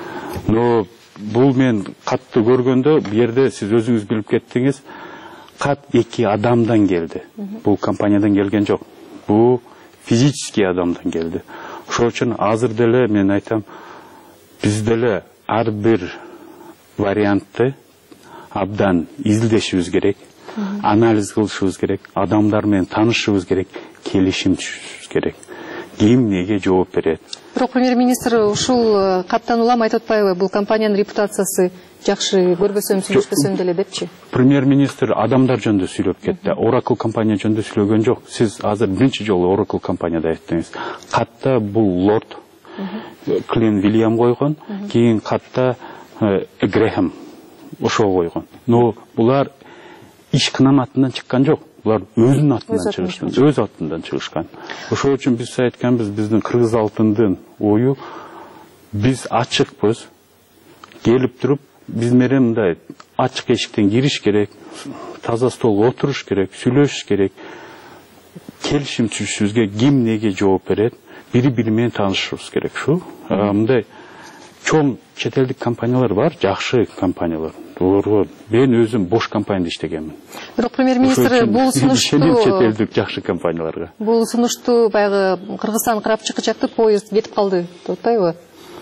Но бул мен катты көргөндө, бу жерде сиз өзүңүз билип кеттиңиз, кат эки адамдан келди. Бул компаниядан келген жок. Бул физический адамдан келди. Ошол үчүн азыр деле мен айтам, биз деле ар бир вариантты абдан изилдешибиз керек, анализ кылышыбыз керек, адамдар менен таанышыбыз керек, келишим түзүшүбүз керек. Ким неге жооп берет?
Бирок премьер-министр ушул каттан улам айтып атпайбы, бул компаниянын репутациясы жакшы, көрбөсөм, сүйлөшпөсөм деле депчи?
Премьер-министр адамдар жөнүндө сүйлөп кетти. Oracle компания жөнүндө сүйлөгөн жок. Сиз азыр биринчи жолу Oracle компанияда айттыңыз. Катта бул лорд Клен Вильям койгон, кийин катта Грехем ошол койгон. Но булар ишканан атынан чыккан жок. Булар өзүнүн атынан чыгышкан, өз атынан чыгышкан. Ошол үчүн биз айтканбыз, биздин кыргыз алтындын ою, биз ачыкпыз. Келип туруп, биз менен мындай ачык эшиктен кириш керек, таза столго отуруш керек, сүйлөшүш керек. Келишим түзүшүбүзгө ким неге жооп берет, бири-бири менен таанышышыбыз керек. Шу мындай чоң чет элдик компаниялар бар, жакшы компаниялар. Doğru. Ben özüm boş компанияда иштегенмин.
Бирок премьер-министр бул сунушту
чет элдик жакшы компанияларга.
Бул сунушту баягы Кыргызстан карап чыкчакты поезд кетип калды деп атпайбы?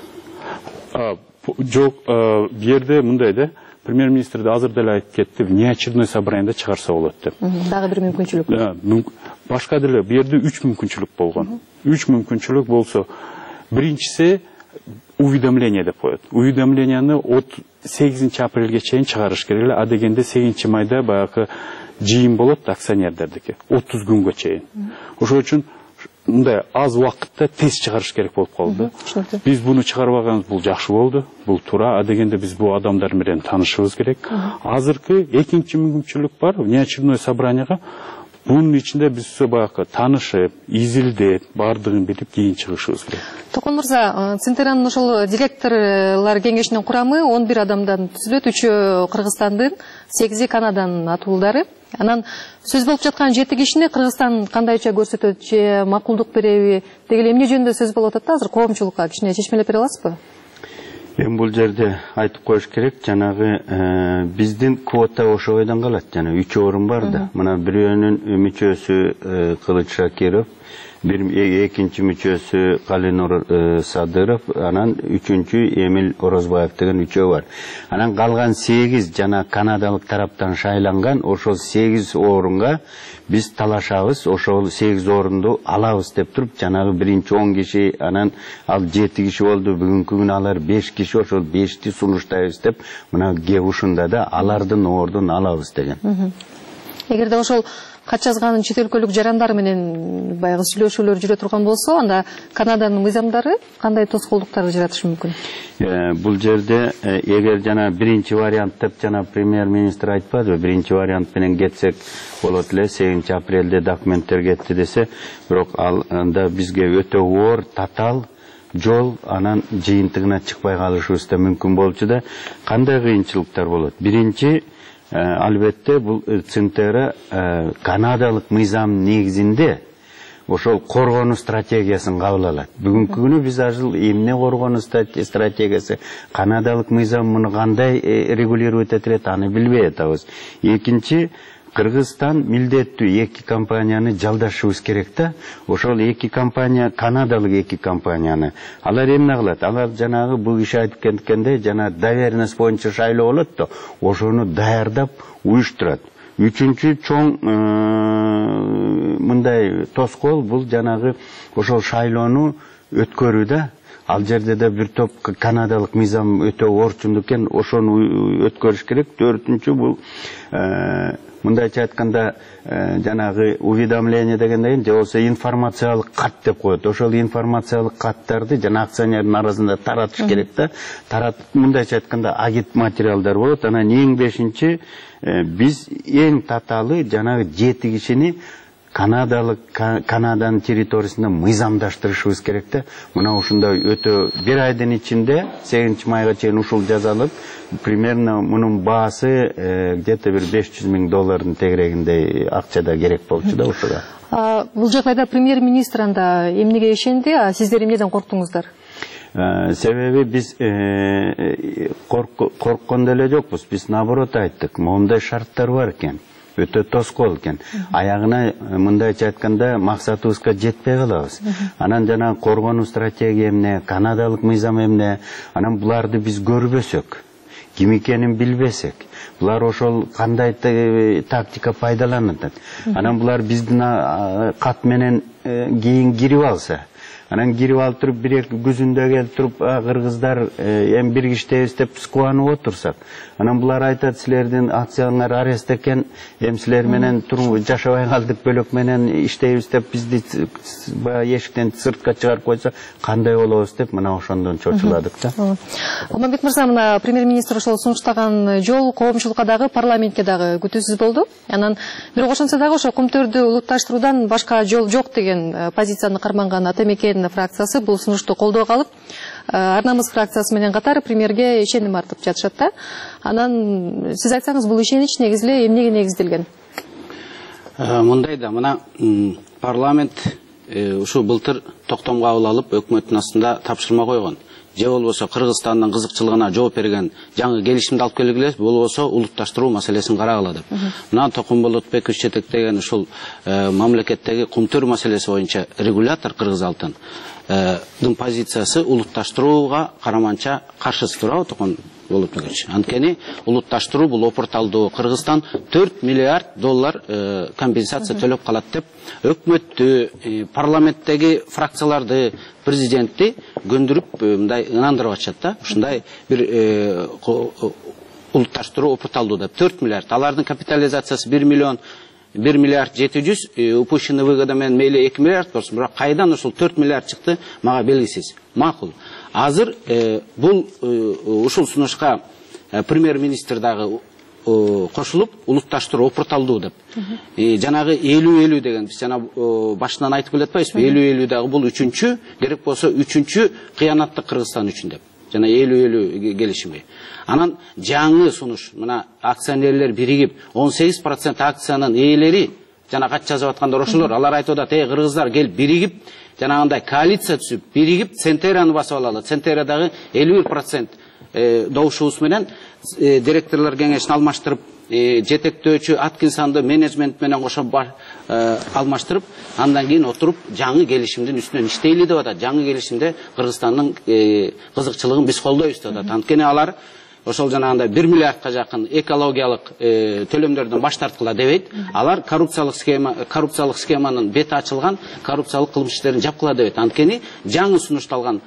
Жок, бу жерде мындай да, премьер-министр да азыр деле айтып кетти, внеочередной собраниеда чыгарса болот деп.
Дагы бир мүмкүнчүлүк.
Башка деле бу жерде үч мүмкүнчүлүк болгон. үч мүмкүнчүлүк болсо, биринчиси уведомление деп коет. Уведомленияны от сегизинчи апрелге чейин чыгарыш керек эле, а дегенде сегизинчи майда баягы жыйын болот акционердердики, отуз күнгө чейин. Ошол үчүн мындай аз убакытта тез чыгарыш керек болуп калды. Биз буну чыгарбаганыбыз бул жакшы болду. Бул туура, а дегенде биз бул адамдар менен таанышыбыз керек. Азыркы экинчи мүмкүнчүлүк бар, внеочередной собранияга. Bunun içinde biz баягы таанышып, изилдеп, бардыгын билип кийин чыгышыбыз керек.
Токон мырза, Центеранын ошол директорлор кеңешинин курамы он бир адамдан түзүлөт, үчөө Кыргызстандын, сегизи Канаданын атуулдары. Анан сөз болуп жаткан жети кишини Кыргызстан кандайча көрсөтөт, же макулдук береби, деги эле эмне жөнүндө сөз болуп атат да азыр коомчулукка кичине чечмелеп бере аласызбы?
Эми бул жерде айтып коюш керек, жанагы биздин квота ошо бойдон калат, жана үч орун бар да. Мына бирөөнүн мүчөсү Кылыч Шакиров, бир экинчи мүчөсү Калинур Садыров, анан үчүнчү Эмил Орозбаев деген үчөө бар. Анан калган сегиз жана канадалык тараптан шайланган ошол сегиз орунга биз талашабыз, ошол сегиз орунду алабыз деп туруп, жанагы биринчи он киши, анан ал жети киши болду, бүгүнкү күнү алар беш киши, ошол бешти сунуштайбыз деп, мына кеп ушунда да алардын ордун алабыз деген.
Эгерде ошол кат жазганын чет өлкөлүк жарандар менен баягы сүйлөшүүлөр жүрө турган болсо, анда Канаданын мыйзамдары кандай тоскоолдуктарды жаратышы мүмкүн?
Бул жерде эгер жана биринчи вариант деп жана премьер-министр айтпадыбы, биринчи вариант менен кетсек болот эле, сегизинчи апрелде документтер кетти десе, бирок ал анда бизге өтө оор, татаал жол анан жыйынтыгына чыкпай калышыбыз да мүмкүн болчу да. Кандай кыйынчылыктар болот? Биринчи, албетте бул Центера канадалык мыйзам негизинде ошол коргонуу стратегиясын кабыл алат. Бүгүнкү күнү биз ажыл эмне коргонуу стратегиясы, канадалык мыйзам муну кандай регулировать этет, аны билбей атабыз. Экинчи, Кыргызстан милдеттүү эки компанияны жалдашыбыз керек да. Ошол эки компания, канадалык эки компанияны. Алар эмне кылат? Алар жанагы бул киши айтып кеткендей, жана доверенность боюнча шайлоо болот да, ошону даярдап уюштурат. Үчүнчү чоң мындай тоскоол бул жанагы ошол шайлоону өткөрүүдө. Ал жерде да бир топ канадалык мыйзам өтө орчундуу экен, ошону өткөрүш керек. Төртүнчү бул мындайча айтканда жанагы уведомление дегенден же болсо информациялык кат деп коет. Ошол информациялык каттарды жана акционердин арасында таратыш керек да. Таратып мындайча айтканда агит материалдар болот. Анан эң бешинчи, биз эң татаалы жанагы жети кишини Канадалык, Канаданын территориясында мыйзамдаштырышыбыз керек да. Мына ушундай өтө бир айдын ичинде сегизинчи майга чейин ушул жазалып, примерно мунун баасы где-то бир беш жүз миң доллардын тегерегиндей акчада керек болчу да ушуга.
Бул жагдайда премьер-министр анда эмнеге ишенди, а сиздер эмнеден корктуңуздар?
Себеби биз корккон деле жокпуз. Биз наоборот айттык, моундай шарттар бар экен. Өтө тоскоол экен. Аягына мындайча айтканда максатыбызга жетпей калабыз. Анан жана коргонуу стратегия эмне, канадалык мыйзам эмне, анан буларды биз көрбөсөк, ким экенин билбесек, булар ошол кандай тактика пайдаланат. Анан булар биздин кат менен кийин кирип алса, анан кирип алып туруп бир эки күзүндө келип туруп кыргыздар эми биргиштебиз деп кубанып отурсак, анан булар айтат, силердин акцияларыңар арест экен, эми силер менен жашабай калдык, бөлөк менен иштейбиз деп бизди баягы эшиктен сыртка чыгарып койсо кандай болобуз деп мына ошондон чочуладык да.
Алмамбет мырза, мына премьер-министр ошол сунуштаган жол коомчулукка дагы, парламентке дагы күтүүсүз болду. Анан бирок ошентсе дагы ошо Кумтөрдү улутташтыруудан башка жол жок деген позицияны карманган Атамекен фракциясы бул сунушту колдоо калып, Арнамыз фракциясы менен катар премьерге ишеним артып жатышат да. Анан сиз айтсаңыз, бул ишенич негизиле эмнеге негизделген?
Мындай да, мына парламент ушу былтыр токтом кабыл алып, өкмөттүн астында тапшырма койгон. Же болбосо Кыргызстандын кызыкчылыгына жооп берген жаңы келишимди алып келгиле, болбосо улутташтыруу маселесин карагыла деп. Мына Токумболотбеков жетектеген ушул мамлекеттеги Кумтөр маселеси боюнча регулятор Кыргыз Алтын дын позициясы улутташтырууга караманча каршысы турабы Токумболотбекович. Анткени улутташтыруу бул опурталдуу. Кыргызстан төрт миллиард доллар компенсация төлөп калат деп өкмөттү, парламенттеги фракцияларды, президентти көндүрүп мындай ынандырып атышат да. Ушундай бир улутташтыруу опурталдуу деп төрт миллиард. Алардын капитализациясы бир миллион бир миллиард жети жүз, упущенный выгода менен мейли эки миллиард болсун, бирок кайдан ушул төрт миллиард чыкты, мага белгисиз. Макул. Азыр бул ушул сунушка премьер-министр дагы кошулуп, улутташтыруу опурталдуу деп. Жанагы элүү элүү деген биз жана башынан айтып келе атпайбызбы? элүү элүү дагы бул үчүнчү, керек болсо үчүнчү кыянаттык Кыргызстан үчүн деп. Жана элүү элүү келишими. Анан жаңы сунуш, мына акционерлер биригип он сегиз процент акциянын ээлери, жана кат жазып аткандар ошолор, алар айтып атат, "Эй, кыргыздар, кел биригип, жанагындай коалиция түзүп, биригип Центераны басып алалы. Центерадагы элүү бир процент добушубуз менен директорлор кеңешин алмаштырып, жетектөөчү Аткинсонду менеджмент менен кошо алмаштырып, андан кийин отуруп жаңы келишимдин үстүнөн иштейли деп атат. Жаңы келишимде Кыргызстандын кызыкчылыгын биз колдойбуз деп атат. Анткени алар ошол жанагындай бир миллиардка жакын экологиялык төлөмдөрдөн баш тарткыла дебейт. Алар коррупциялык схема, коррупциялык схеманын бети ачылган, коррупциялык кылмыш иштерин жапкыла дебейт. Анткени жаңы сунушталган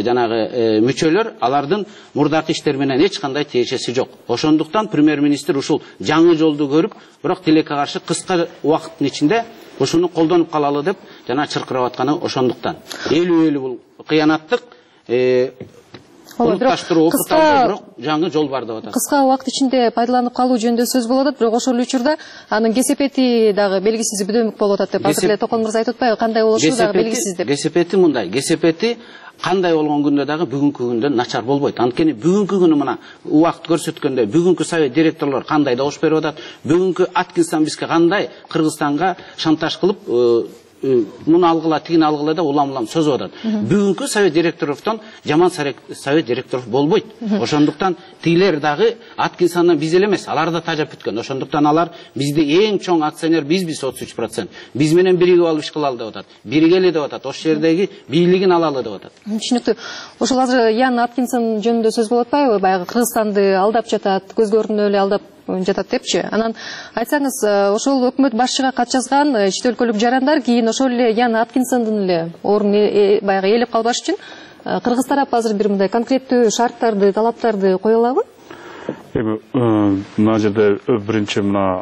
жанагы мүчөлөр, алардын мурдакы иштер менен эч кандай тиешеси жок. Ошондуктан премьер-министр ушул жаңы жолду көрүп, бирок тилекке каршы кыска убакыттын ичинде ушуну колдонуп калалы деп жана чыркырап атканы ошондуктан. элүү элүү бул кыянаттык, Улутташтыруу опыт алды, бирок жаңы жол бар деп атат.
Кыска убакыт ичинде пайдаланып калуу жөнүндө сөз болуп атат, бирок ошол учурда анын кесепети дагы белгисиз бүдөмүк болуп атат деп азыр эле Токон мырза айтып атпайбы, кандай болушу дагы белгисиз деп.
Кесепети мындай, кесепети кандай болгон күндө дагы бүгүнкү күндөн начар болбойт. Анткени бүгүнкү күнү мына убакыт көрсөткөндөй, бүгүнкү совет директорлор кандай добуш берип атат, бүгүнкү Аткинсон бизге кандай Кыргызстанга шантаж кылып муну алгыла, тигини алгыла да улам-улам сөзүп атат. Бүгүнкү совет директоровдон жаман совет директоров болбойт. Ошондуктан тигилер дагы Аткинсондон биз эле эмес, алар да тажап бүткөн. Ошондуктан алар бизди эң чоң акционер бизбиз отуз үч процент. Биз менен биригип алып иш кылалы деп атат. Биригели деп атат. Ошол жердеги бийлигин алалы деп атат.
Түшүнүктүү. Ошол азыр Ян Аткинсон жөнүндө сөз болуп атпайбы? Баягы Кыргызстанды алдап жатат, көз көрүнүп эле алдап жатат депчи. Анан айтсаңыз, ошол өкмөт башчыга кат жазган чет өлкөлүк жарандар кийин ошол эле Ян Аткинсондун эле ордун баягы ээлеп калбаш үчүн кыргыз тарап азыр бир мындай конкреттүү шарттарды, талаптарды кое алабы?
Эми мына жерде биринчи мына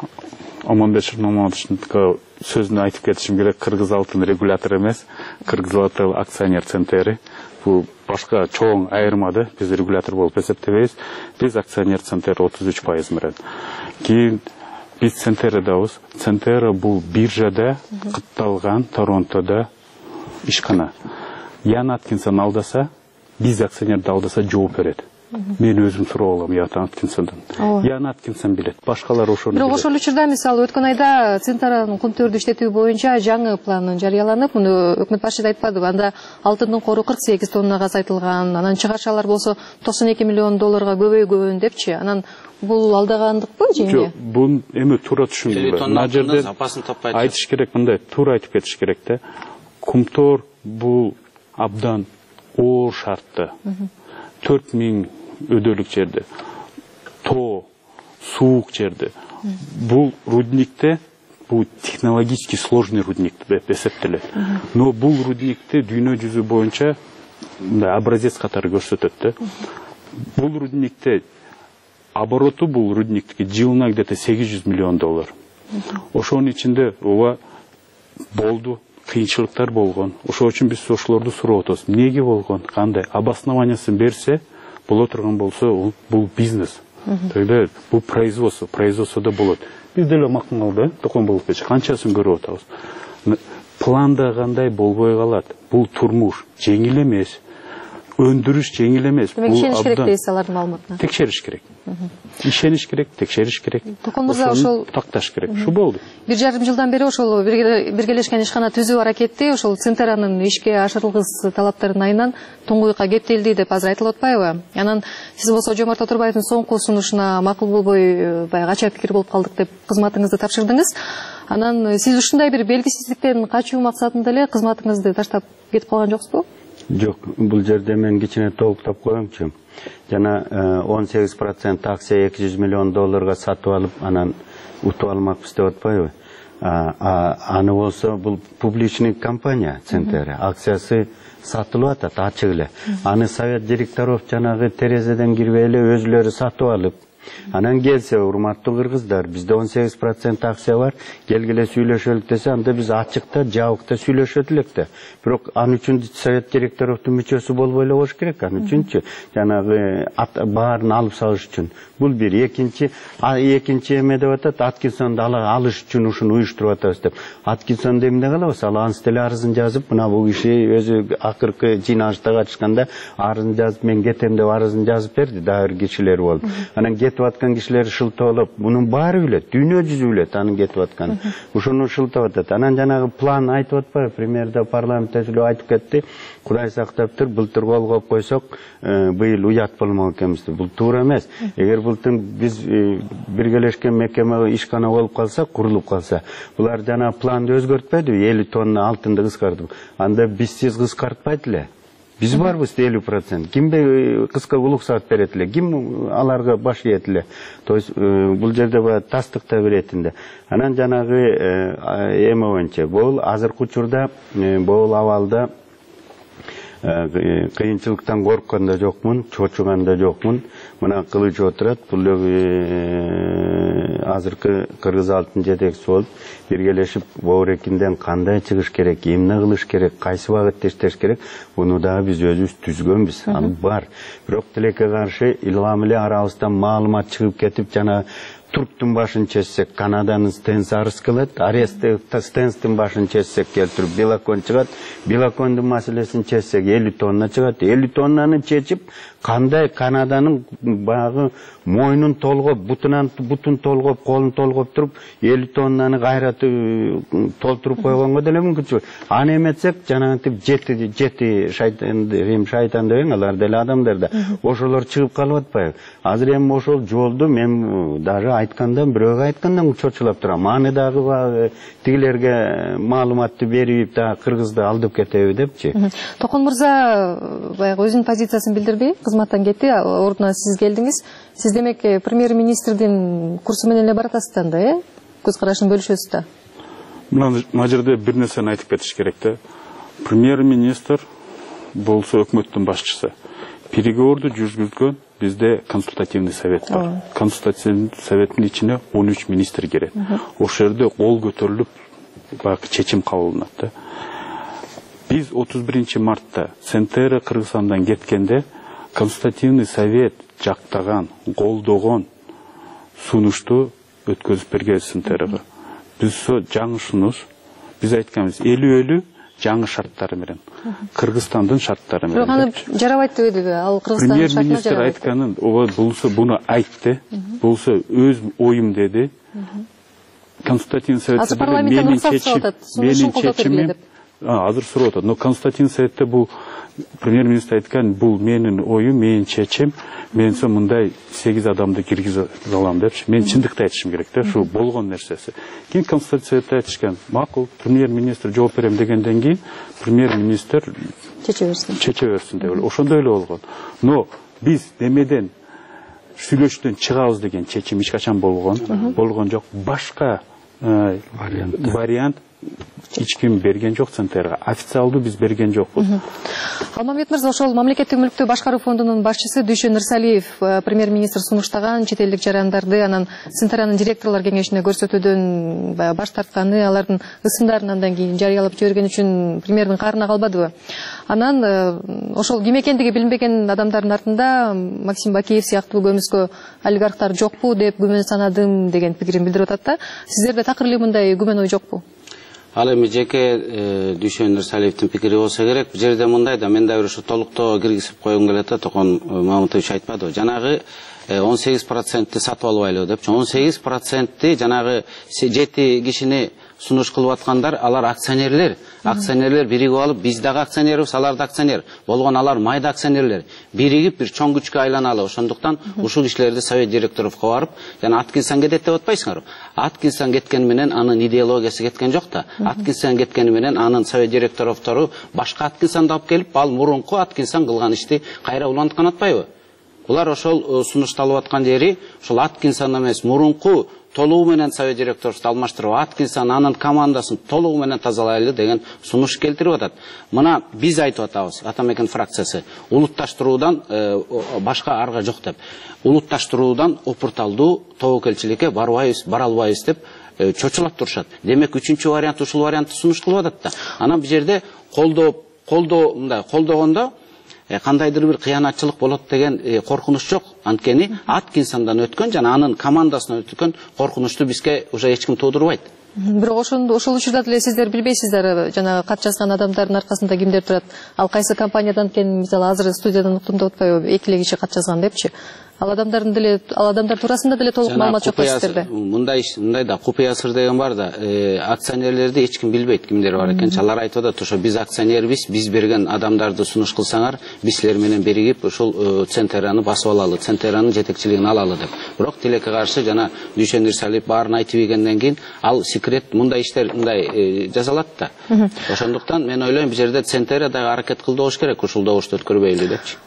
Омонбек Нурмаматовичтин сөзүн айтып кетишим керек. Кыргыз алтын регулятор эмес, Кыргыз алтын акционер центри. Бул башка чоң айырмады. Биз регулятор болуп эсептебейбиз. Биз акционер центр отуз үч пайыз менен. Кийин биз центрдабыз. Центр бул биржада катталган Торонтодо ишкана. Ян Аткинсон алдаса, биз акционерди алдаса жооп берет. Мен өзүм сурап алам Ян Аткинсондон. Ян Аткинсон билет, башкалар ошону билет.
Бирок ошол учурда мисалы өткөн айда Центранын кумтөрдү иштетүү боюнча жаңы планы жарыяланып, муну өкмөт башчысы да айтпадыбы? Анда алтындын кору кырк сегиз тоннага азайтылган, анан чыгарчалар болсо токсон эки миллион долларга көбөйгөн депчи. Анан бул алдагандыкпы же эмне?
Жок, бул эми туура түшүндүм. Мына жерде айтыш керек, мындай туура айтып кетиш керек да. Кумтор бул абдан оор шартты. төрт миң өдөлүк жерде, тоо, суук жерде. Бул рудникте, бул технологически сложный рудник деп эсептелет. Но бул рудникте дүйнө жүзү боюнча образец катары көрсөтөт да. Бул рудникте обороту бул рудниктики жылына где-то сегиз жүз миллион доллар. Ошонун ичинде ооба болду, кыйынчылыктар болгон. Ошол үчүн биз ошолорду сурап атабыз. Эмнеге болгон, кандай обоснованиясын берсе, боло турган болсо, бул бизнес. Тогда бул производство, производстводо болот. Биз деле макмал да, Токон Болупбек, канчасын көрүп атабыз. Планда кандай болбой калат. Бул турмуш жеңил эмес. Өндүрүш жеңил эмес.
Бул ишениш керек дейсиз алардын маалыматына.
Текшериш керек. Ишениш керек, текшериш керек.
Токон мырза ошол
такташ керек. Ушу болду.
Бир жарым жылдан бери ошол биргелешкен ишкана түзүү аракети ошол Центранын ишке ашырылгыс талаптарынын айынан туңгуйка кептелди деп азыр айтылып атпайбы? Анан сиз болсо Жомарт Оторбаевдин соңку сунушуна макул болбой, баягы ача пикир болуп калдык деп кызматыңызды тапшырдыңыз. Анан сиз ушундай бир белгисиздиктен качуу максатында эле кызматыңызды таштап кетип калган жоксузбу?
Жок, бул жерде мен кичине толуктап коеюмчу. Жана он сегиз процент акция эки жүз миллион долларга сатып алып, анан утуп алмакпыз деп атпайбы? Аны болсо бул публичный компания центри, акциясы сатылып атат ачык эле. Аны совет директоров жанагы терезеден кирбей эле өзүлөрү сатып алып, анан келсе, урматтуу кыргыздар, бизде он сегиз процент акция бар, келгиле сүйлөшөлүк десе, анда биз ачыкта, жабыкта сүйлөшөт элек да. Бирок ан үчүн совет директоровдун мүчөсү болбой эле болуш керек, ан үчүнчү жанагы баарын алып салыш үчүн. Бул бир, экинчи, экинчи эме деп атат, Аткинсонду алыш үчүн ушуну уюштуруп атабыз деп. Аткинсонду эмне кылабыз? Ал анс деле арызын жазып, мына бул киши өзү акыркы жыйналышта катышканда арызын жазып, мен кетем деп арызын жазып берди, дагы бир кишилер болду. Анан кетип аткан кишилер шылтоолоп, мунун баары билет, дүйнө жүзү билет анын кетип атканын. Ушуну шылтап атат. Анан жанагы план айтып атпайбы, премьерде парламентте сүйлөп айтып кетти. Кудай сактаптыр, былтыр колгоп койсок, быйыл уят болмок экенбиз. Бул туура эмес. Эгер былтыр биз биргелешкен мекеме ишкана болуп калса, курулуп калса, булар жана планды өзгөртпөйдү, элүү тонна алтынды кыскартып. Анда бизсиз кыскартпайт эле. Биз барбыз элүү процент. Кимге кыска уруксат берет эле, ким аларга баш ийет эле. То есть бул жерде баа тастыкта беретинде. Анан жанагы эме боюнча, бул азыркы учурда бул абалда кыйынчылыктан корккан да жокмун, чочуган да жокмун. Мына Кылыч отурат, бул азыркы Кыргыз алтын жетекчиси болуп биргелешип Боорекинден кандай чыгыш керек, эмне кылыш керек, кайсы багытта иштеш керек, буну дагы биз өзүбүз түзгөнбүз. Ал бар. Бирок тилекке каршы илгам эле арабыздан маалымат чыгып кетип, жана Турктун башын чечсек, Канаданын Стенс арыз кылат, Аресте Стенстин башын чечсек келтирип Билакон чыгат, Билакондун маселесин чечсек элүү тонна чыгат, элүү тоннаны чечип, кандай Канаданын багы мойнун толгоп, бутунан бутун толгоп, колун толгоп туруп, элүү тоннаны кайраты толтуруп койгонго деле мүмкүнчүлүк. Аны эметсек, жанагынтип жети жети шайтан, Рим шайтан деген алар деле адамдар да. Ошолор чыгып калып атпайбы? Азыр эми ошол жолду мен даже айткандан, бирөөгө айткандан чочулап турам. Аны дагы тигилерге маалыматты берип, да Кыргызды алдып кетеби депчи.
Токон мырза баягы өзүнүн позициясын билдирбей, кызматтан кетти, ордуна сиз келдиңиз. Сиз демек премьер-министрдин курсу менен эле баратасыз да, э? Көз карашын бөлүшөсүз да.
Мына жерде бир нерсени айтып кетиш керек да. Премьер-министр болсо өкмөттүн башчысы. Переговорду жүргүзгөн бизде консультативный совет бар. Консультативный советтин ичине он үч министр кирет. Ошол жерде кол көтөрүлүп, баягы чечим кабылданат да. Биз отуз биринчи мартта Сентера Кыргызстандан кеткенде консультативный совет жактаган, колдогон сунушту өткөзүп берген Сентерага. Биз жаңы сунуш, биз айтканбыз элүү-элүү жаңы шарттары менен. Кыргызстандын шарттары менен.
Бирок аны жарабайт дебедиби? Ал Кыргызстандын шартына жарабайт.
Премьер-министр айтканын, ооба булса буну айтты, булса өз оюм деди. Константин Совет менин чечимим, азыр сурап атат. Но Константин Советте бул премьер-министр айткан, бул менин оюм, менин чечим, мен со мындай сегиз адамды киргизе алам депчи. Мен чындыкты айтышым керек да, ушу болгон нерсеси. Кийин Константин Советте айтышкан, макул, премьер-министр жооп берем дегенден кийин премьер-министр
чече берсин.
Чече берсин деп эле. Ошондой эле болгон. Но биз немеден сүйлөшүүдөн чыгабыз деген чечим эч качан болгон, болгон жок. Башка вариант эч ким берген жок Центрга. Официалдуу биз берген жокпуз.
Алмамбет мырза, ошол мамлекеттик мүлктү башкаруу фондунун башчысы Дүйшөн Нырсалиев премьер-министр сунуштаган четелдик жарандарды анан Центранын директорлор кеңешине көрсөтүүдөн баш тартканы, алардын ысымдарын андан кийин жарыялап жиберген үчүн премьердин каарына калбадыбы? Анан ошол ким экендиги билинбеген адамдардын артында Максим Бакиев сыяктуу көмүскө олигархтар жокпу деп күмөн санадым деген пикирин билдирип атат да. Сиздерде такыр эле мындай күмөн ой жокпу?
Ал эми жеке Дүйшөн Нырсалиевдин пикири болсо керек. Бул жерде мындай да, мен да бир ушу толуктоо киргизип койгум келет да, Токон Мамытович айтпады. Жанагы он сегиз процентти сатып албайлы депчи. он сегиз процентти жанагы жети кишини сунуш кылып аткандар, алар акционерлер. Акционерлер биригип алып, биз дагы акционербиз, алар да акционер. Болгон алар майда акционерлер. Биригип бир чоң күчкө айланалы. Ошондуктан ушул кишилерди совет директоровго барып, жана Аткинсон кетет деп атпайсыңарбы? Аткинсон кеткен менен анын идеологиясы кеткен жок да. Аткинсон кеткен менен анын совет директоровтору башка Аткинсонду алып келип, ал мурунку Аткинсон кылган ишти кайра уланткан атпайбы? Булар ошол сунушталып аткан жери, ошол Аткинсон эмес, мурунку толугу менен совет директорству алмаштырып, Аткинсон анын командасын толугу менен тазалайлы деген сунуш келтирип атат. Мына биз айтып атабыз, Атамекен фракциясы, улутташтыруудан башка арга жок деп. Улутташтыруудан опурталдуу тобокелчиликке барбайбыз, бара албайбыз деп чочулап турушат. Демек үчүнчү вариант ушул вариантты сунуш кылып атат да. Анан бул жерде колдоо колдоо мындай колдогондо кандайдыр бир кыянатчылык болот деген коркунуч жок. Анткени Аткинсондон өткөн жана анын командасынан өткөн коркунучту бизге уже эч ким туудурбайт.
Бирок ошол учурда деле сиздер билбейсиздер, жана кат жазган адамдардын аркасында кимдер турат, ал кайсы компаниядан экенин мисалы азыр студиядан уктумдуп атпайбы, эки эле киши кат жазган депчи. Ал адамдардын деле, ал адамдар туурасында деле толук маалымат жок сиздерде.
Мындай мындай да купуя сыр деген бар да, акционерлерди эч ким билбейт кимдер бар экен. Алар айтып атат, ошо биз акционербиз, биз берген адамдарды сунуш кылсаңар, биз силер менен биригип ушул Центраны басып алалы, Центранын жетекчилигин алалы деп. Бирок тилекке каршы жана Дүйшөн Нырсалиев баарын айтып ийгенден кийин ал секрет мындай иштер мындай жазалат да. Ошондуктан мен ойлойм, бул жерде Центра дагы аракет кылды болуш керек, ушул добушту өткөрбөйлү депчи.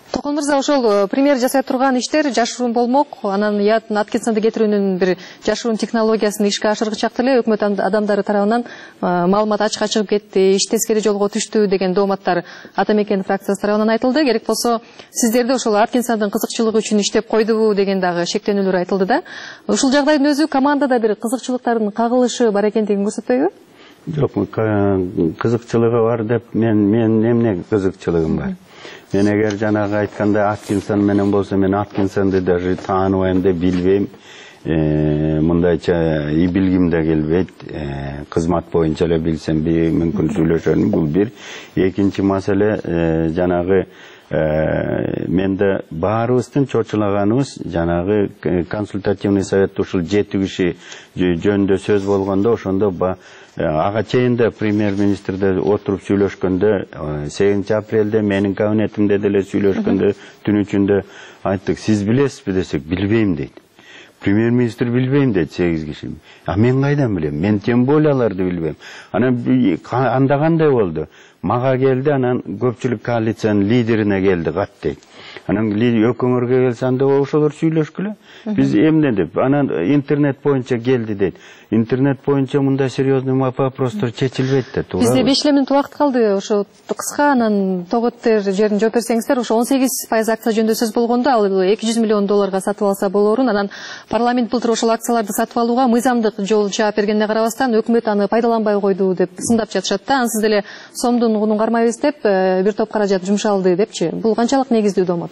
Токон мырза, ошол премьер жасай турган иштер жашыруун болмок. Анан Аткинсонду кетирүүнүн бир жашыруун технологиясын ишке ашыргычак эле өкмөт адамдары тарабынан маалымат ачыкка чыгып кетти, иш тескери жолго түштү деген дооматтар Ата Мекен фракциясы тарабынан айтылды. Керек болсо сиздерди ошол Аткинсондун кызыкчылыгы үчүн иштеп койдубу деген дагы шектенүүлөр айтылды да. Ушул жагдайдын өзү командада бир кызыкчылыктардын кагылышы бар экендигин көрсөтпөйбү?
Жок, кызыкчылыгы бар деп мен мен эмне кызыкчылыгым бар? Мен эгер жанагы айтканда Аткинсон менен болсо, мен Аткинсонду даже тааныбайм деп билбейм. Мындайча и билгим да келбейт. Кызмат боюнча эле билсем би мүмкүн сүйлөшөнүм. Бул бир. Экинчи маселе, жанагы менде баарыбыздын чочулаганыбыз жанагы консультативный совет ушул жети киши жөнүндө сөз болгондо, ошондо ага чейин да премьер-министрде отуруп сүйлөшкөндө, сегизинчи апрелде менин кабинетимде деле сүйлөшкөндө түн ичинде айттык, сиз билесизби десек, билбейм дейт. Премьер-министр билбейм дейт, сегиз киши. А мен кайдан билем? Мен тем более аларды билбейм. Анан анда кандай болду? Мага келди, анан көпчүлүк коалициянын лидерине келди кат дейт. Анан өкмөргө келсе, анда ошолор сүйлөшкүлө. Биз эмне деп, анан интернет боюнча келди дейт. Интернет боюнча мындай серьезный вопростор чечилбейт да, туура.
Бизде беш эле мүнөт убакыт калды. Ошо кыска, анан тоготтер жерин жооп берсеңиздер, ошо он сегиз пайыз акция жөнүндө сөз болгондо, ал эки жүз миллион долларга сатып алса болорун. Анан парламент былтыр ошол акцияларды сатып алууга мыйзамдык жол жаап бергенине карабастан, өкмөт аны пайдаланбай койду деп сындап жатышат да. Ансыз деле сомдун унун кармайбыз деп, бир топ каражат жумшалды депчи. Бул канчалык негиздүү доомат?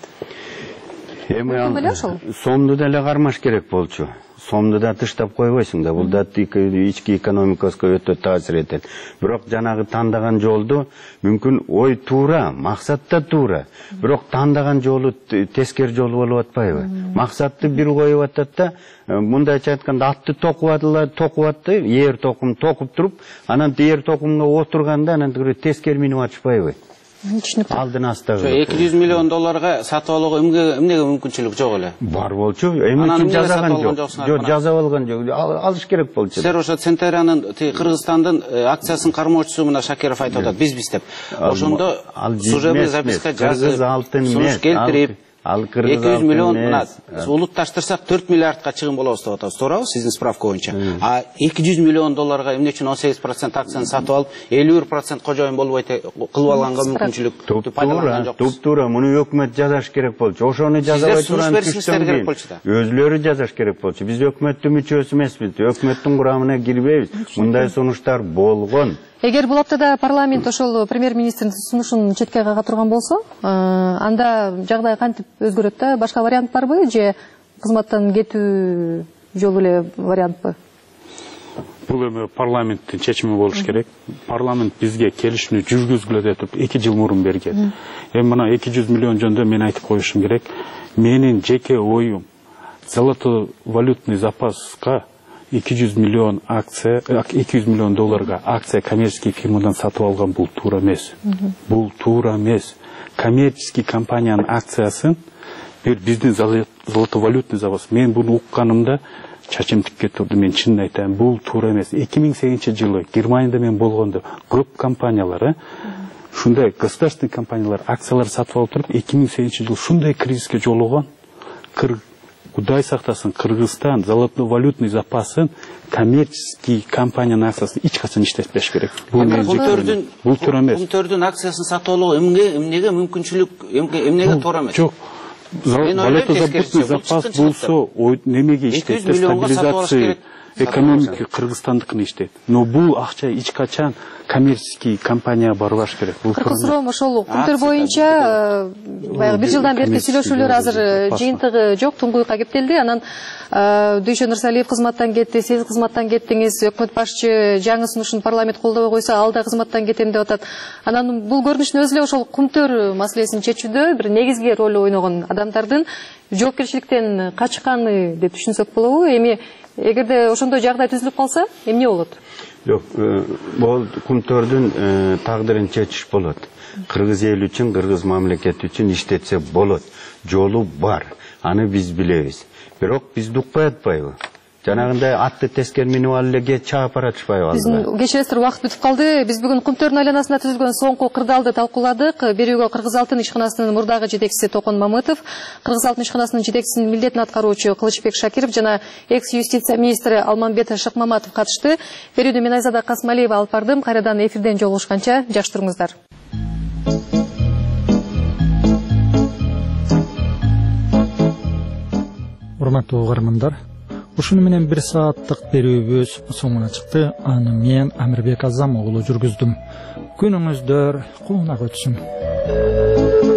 Эми сомду деле кармаш керек болчу. Сомду да тыштап койбойсуң да, бул да ички экономикага өтө таасир этет. Бирок жанагы тандаган жолду мүмкүн ой туура, максат да туура. Бирок тандаган жолу тескер жол болуп атпайбы? Максатты бир коюп атат да, мындайча айтканда атты токубадылар, токубатты, ээр токум токуп туруп, анан ээр токумга отурганда анан тескер минип атышпайбы? Алдын астагы.
эки жүз миллион долларга сатып алууга эмнеге мүмкүнчүлүк жок эле?
Бар болчу. Эми үчүн жазаган жок. Жок, жазап алган жок. Алыш керек болчу.
Силер ошо Центериянын Кыргызстандын акциясынын кармоочусу мына Шакиров айтып атат. Биз биз деп. Ошондо служебный записка жазып, сунуш келтирип, эки жүз миллион мына улутташтырсак төрт миллиардка чыгым болобуз деп атабыз. Туурабы? Сиздин справка боюнча. А эки жүз миллион долларга эмне үчүн он сегиз процент акцияны сатып алып, элүү бир процент кожоюн болбой кылып алганга мүмкүнчүлүк пайдаланган жокпуз.
Туп-туура, муну өкмөт жазаш керек болчу. Ошону жазабай турган түштөн кийин өзлөрү жазаш керек болчу. Биз өкмөттүн мүчөсү эмеспиз, өкмөттүн курамына кирбейбиз. Мындай сунуштар болгон.
Эгер бул аптада парламент ошол премьер-министрдин сунушун четке кага турган болсо, анда жагдай кантип өзгөрөт да? Башка вариант барбы же кызматтан кетүү жолу эле вариантпы?
Бул эми парламенттин чечими болуш керек. Парламент бизге келишүүнү жүргүзгүлө деп эки жыл мурун берген. Эми мына эки жүз миллион жөнүндө мен айтып коюшум керек. Менин жеке оюм, золотой валютный запаска эки жүз миллион акция, эки жүз миллион долларга акция коммерческий фирмадан сатып алган бул туура эмес. Бул туура эмес. Коммерческий компаниянын акциясын бир биздин золотой валютный запас. Мен буну укканымда чачым тикке турду. Мен чынын айтайын, бул туура эмес. эки миң сегизинчи жылы Германияда мен болгондо көп компаниялар, ушундай государственный компаниялар акциялар сатып алып туруп, эки миң сегизинчи жылы ушундай кризиске жолуган. Кудай сактасын, Кыргызстан золотой валютный запасын коммерческий компаниянын акциясын эч качан иштетпеш керек. Бул туура эмес.
Кумтөрдүн акциясын сатып алууга эмнеге мүмкүнчүлүк, эмнеге туура эмес?
Жок. Золотой запас болсо, немеге иштейт? Стабилизация экономика Кыргызстандыкына иштейт. Но бул акча эч качан коммерческий компания барбаш керек.
Кыргызстан ошол кумтөр боюнча баягы бир жылдан берки сүйлөшүүлөр азыр жыйынтыгы жок, туңгуйка кептелди. Анан Дүйшө Нурсалиев кызматтан кетти, сиз кызматтан кеттиңиз, өкмөт башчы жаңы сунушун парламент колдобой койсо, ал да кызматтан кетем деп атат. Анан бул көрүнүштүн өзү эле ошол кумтөр маселесин чечүүдө бир негизги роль ойногон адамдардын жоопкерчиликтен качканы деп түшүнсөк болобу? Эми эгерде ошондой жагдай түзүлүп калса, эмне болот?
Жок, бул кумтөрдүн тагдырын чечиш болот. Кыргыз эл үчүн, кыргыз мамлекети үчүн иштетсе болот. Жолу бар. Аны биз билебиз. Бирок бизди укпай атпайбы? Жанагындай атты тескер минип алып эле чаап баратышпайбы?
Биздин кечиресиздер, убакыт бүтүп калды. Биз бүгүн Кумтөрдүн айланасында түзүлгөн соңку кырдаалды талкууладык. Берүүгө Кыргыз Алтын ишканасынын мурдагы жетекчиси Токон Мамытов, Кыргыз Алтын ишканасынын жетекчисинин милдетин аткаруучу Кылычбек Шакиров жана экс юстиция министри Алмамбет Шыкмаматов катышты. Берүүдө мен Айзада Касмалиева алып бардым. Кайрадан эфирден жолугушканча жакшы туруңуздар.
Урматтуу угармандар, ушуну менен бир сааттык берүүбүз соңуна чыкты. Аны мен Амирбек Азам уулу жүргүздүм. Күнүңүздөр кууnak өтсүн.